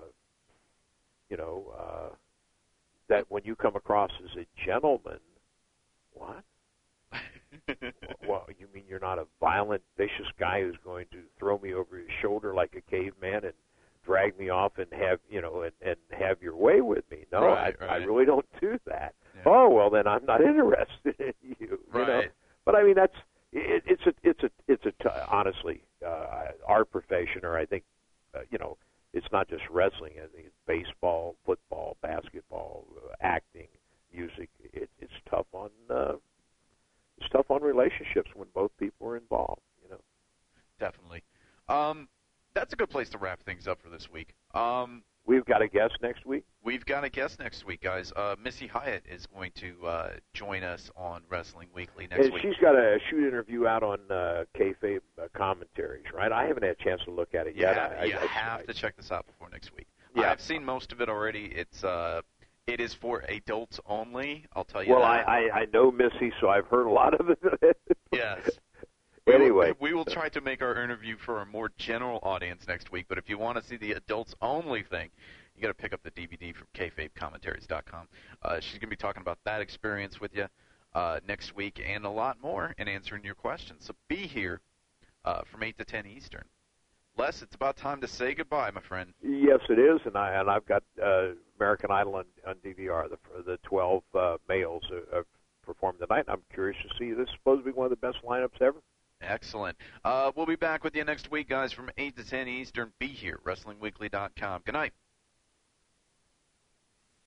that when you come across as a gentleman, what? Well, you mean you're not a violent, vicious guy who's going to throw me over his shoulder like a caveman and drag me off and have and have your way with me? No, right. I really don't do that. Yeah. Oh well, then I'm not interested in you. Right. But I mean honestly, our profession, or I think it's not just wrestling. I think it's baseball, football, basketball, acting, music. It's tough on relationships when both people are involved. Definitely. That's a good place to wrap things up for this week. We've got a guest next week. We've got a guest next week, guys. Missy Hyatt is going to join us on Wrestling Weekly next week. She's got a shoot interview out on Kayfabe Commentaries, right? I haven't had a chance to look at it yet. You have to check this out before next week. Yeah. I've seen most of it already. It is for adults only. I'll tell you well, that. I know Missy, so I've heard a lot of it. Yes. Anyway. We will try to make our interview for a more general audience next week, but if you want to see the adults-only thing, you got to pick up the DVD from kayfabecommentaries.com. She's going to be talking about that experience with you next week and a lot more and answering your questions. So be here from 8 to 10 Eastern. Les, it's about time to say goodbye, my friend. Yes, it is, and I've got American Idol on DVR. The 12 males have performed tonight. I'm curious to see. This is supposed to be one of the best lineups ever. Excellent. We'll be back with you next week, guys, from 8 to 10 Eastern. Be here, WrestlingWeekly.com. Good night.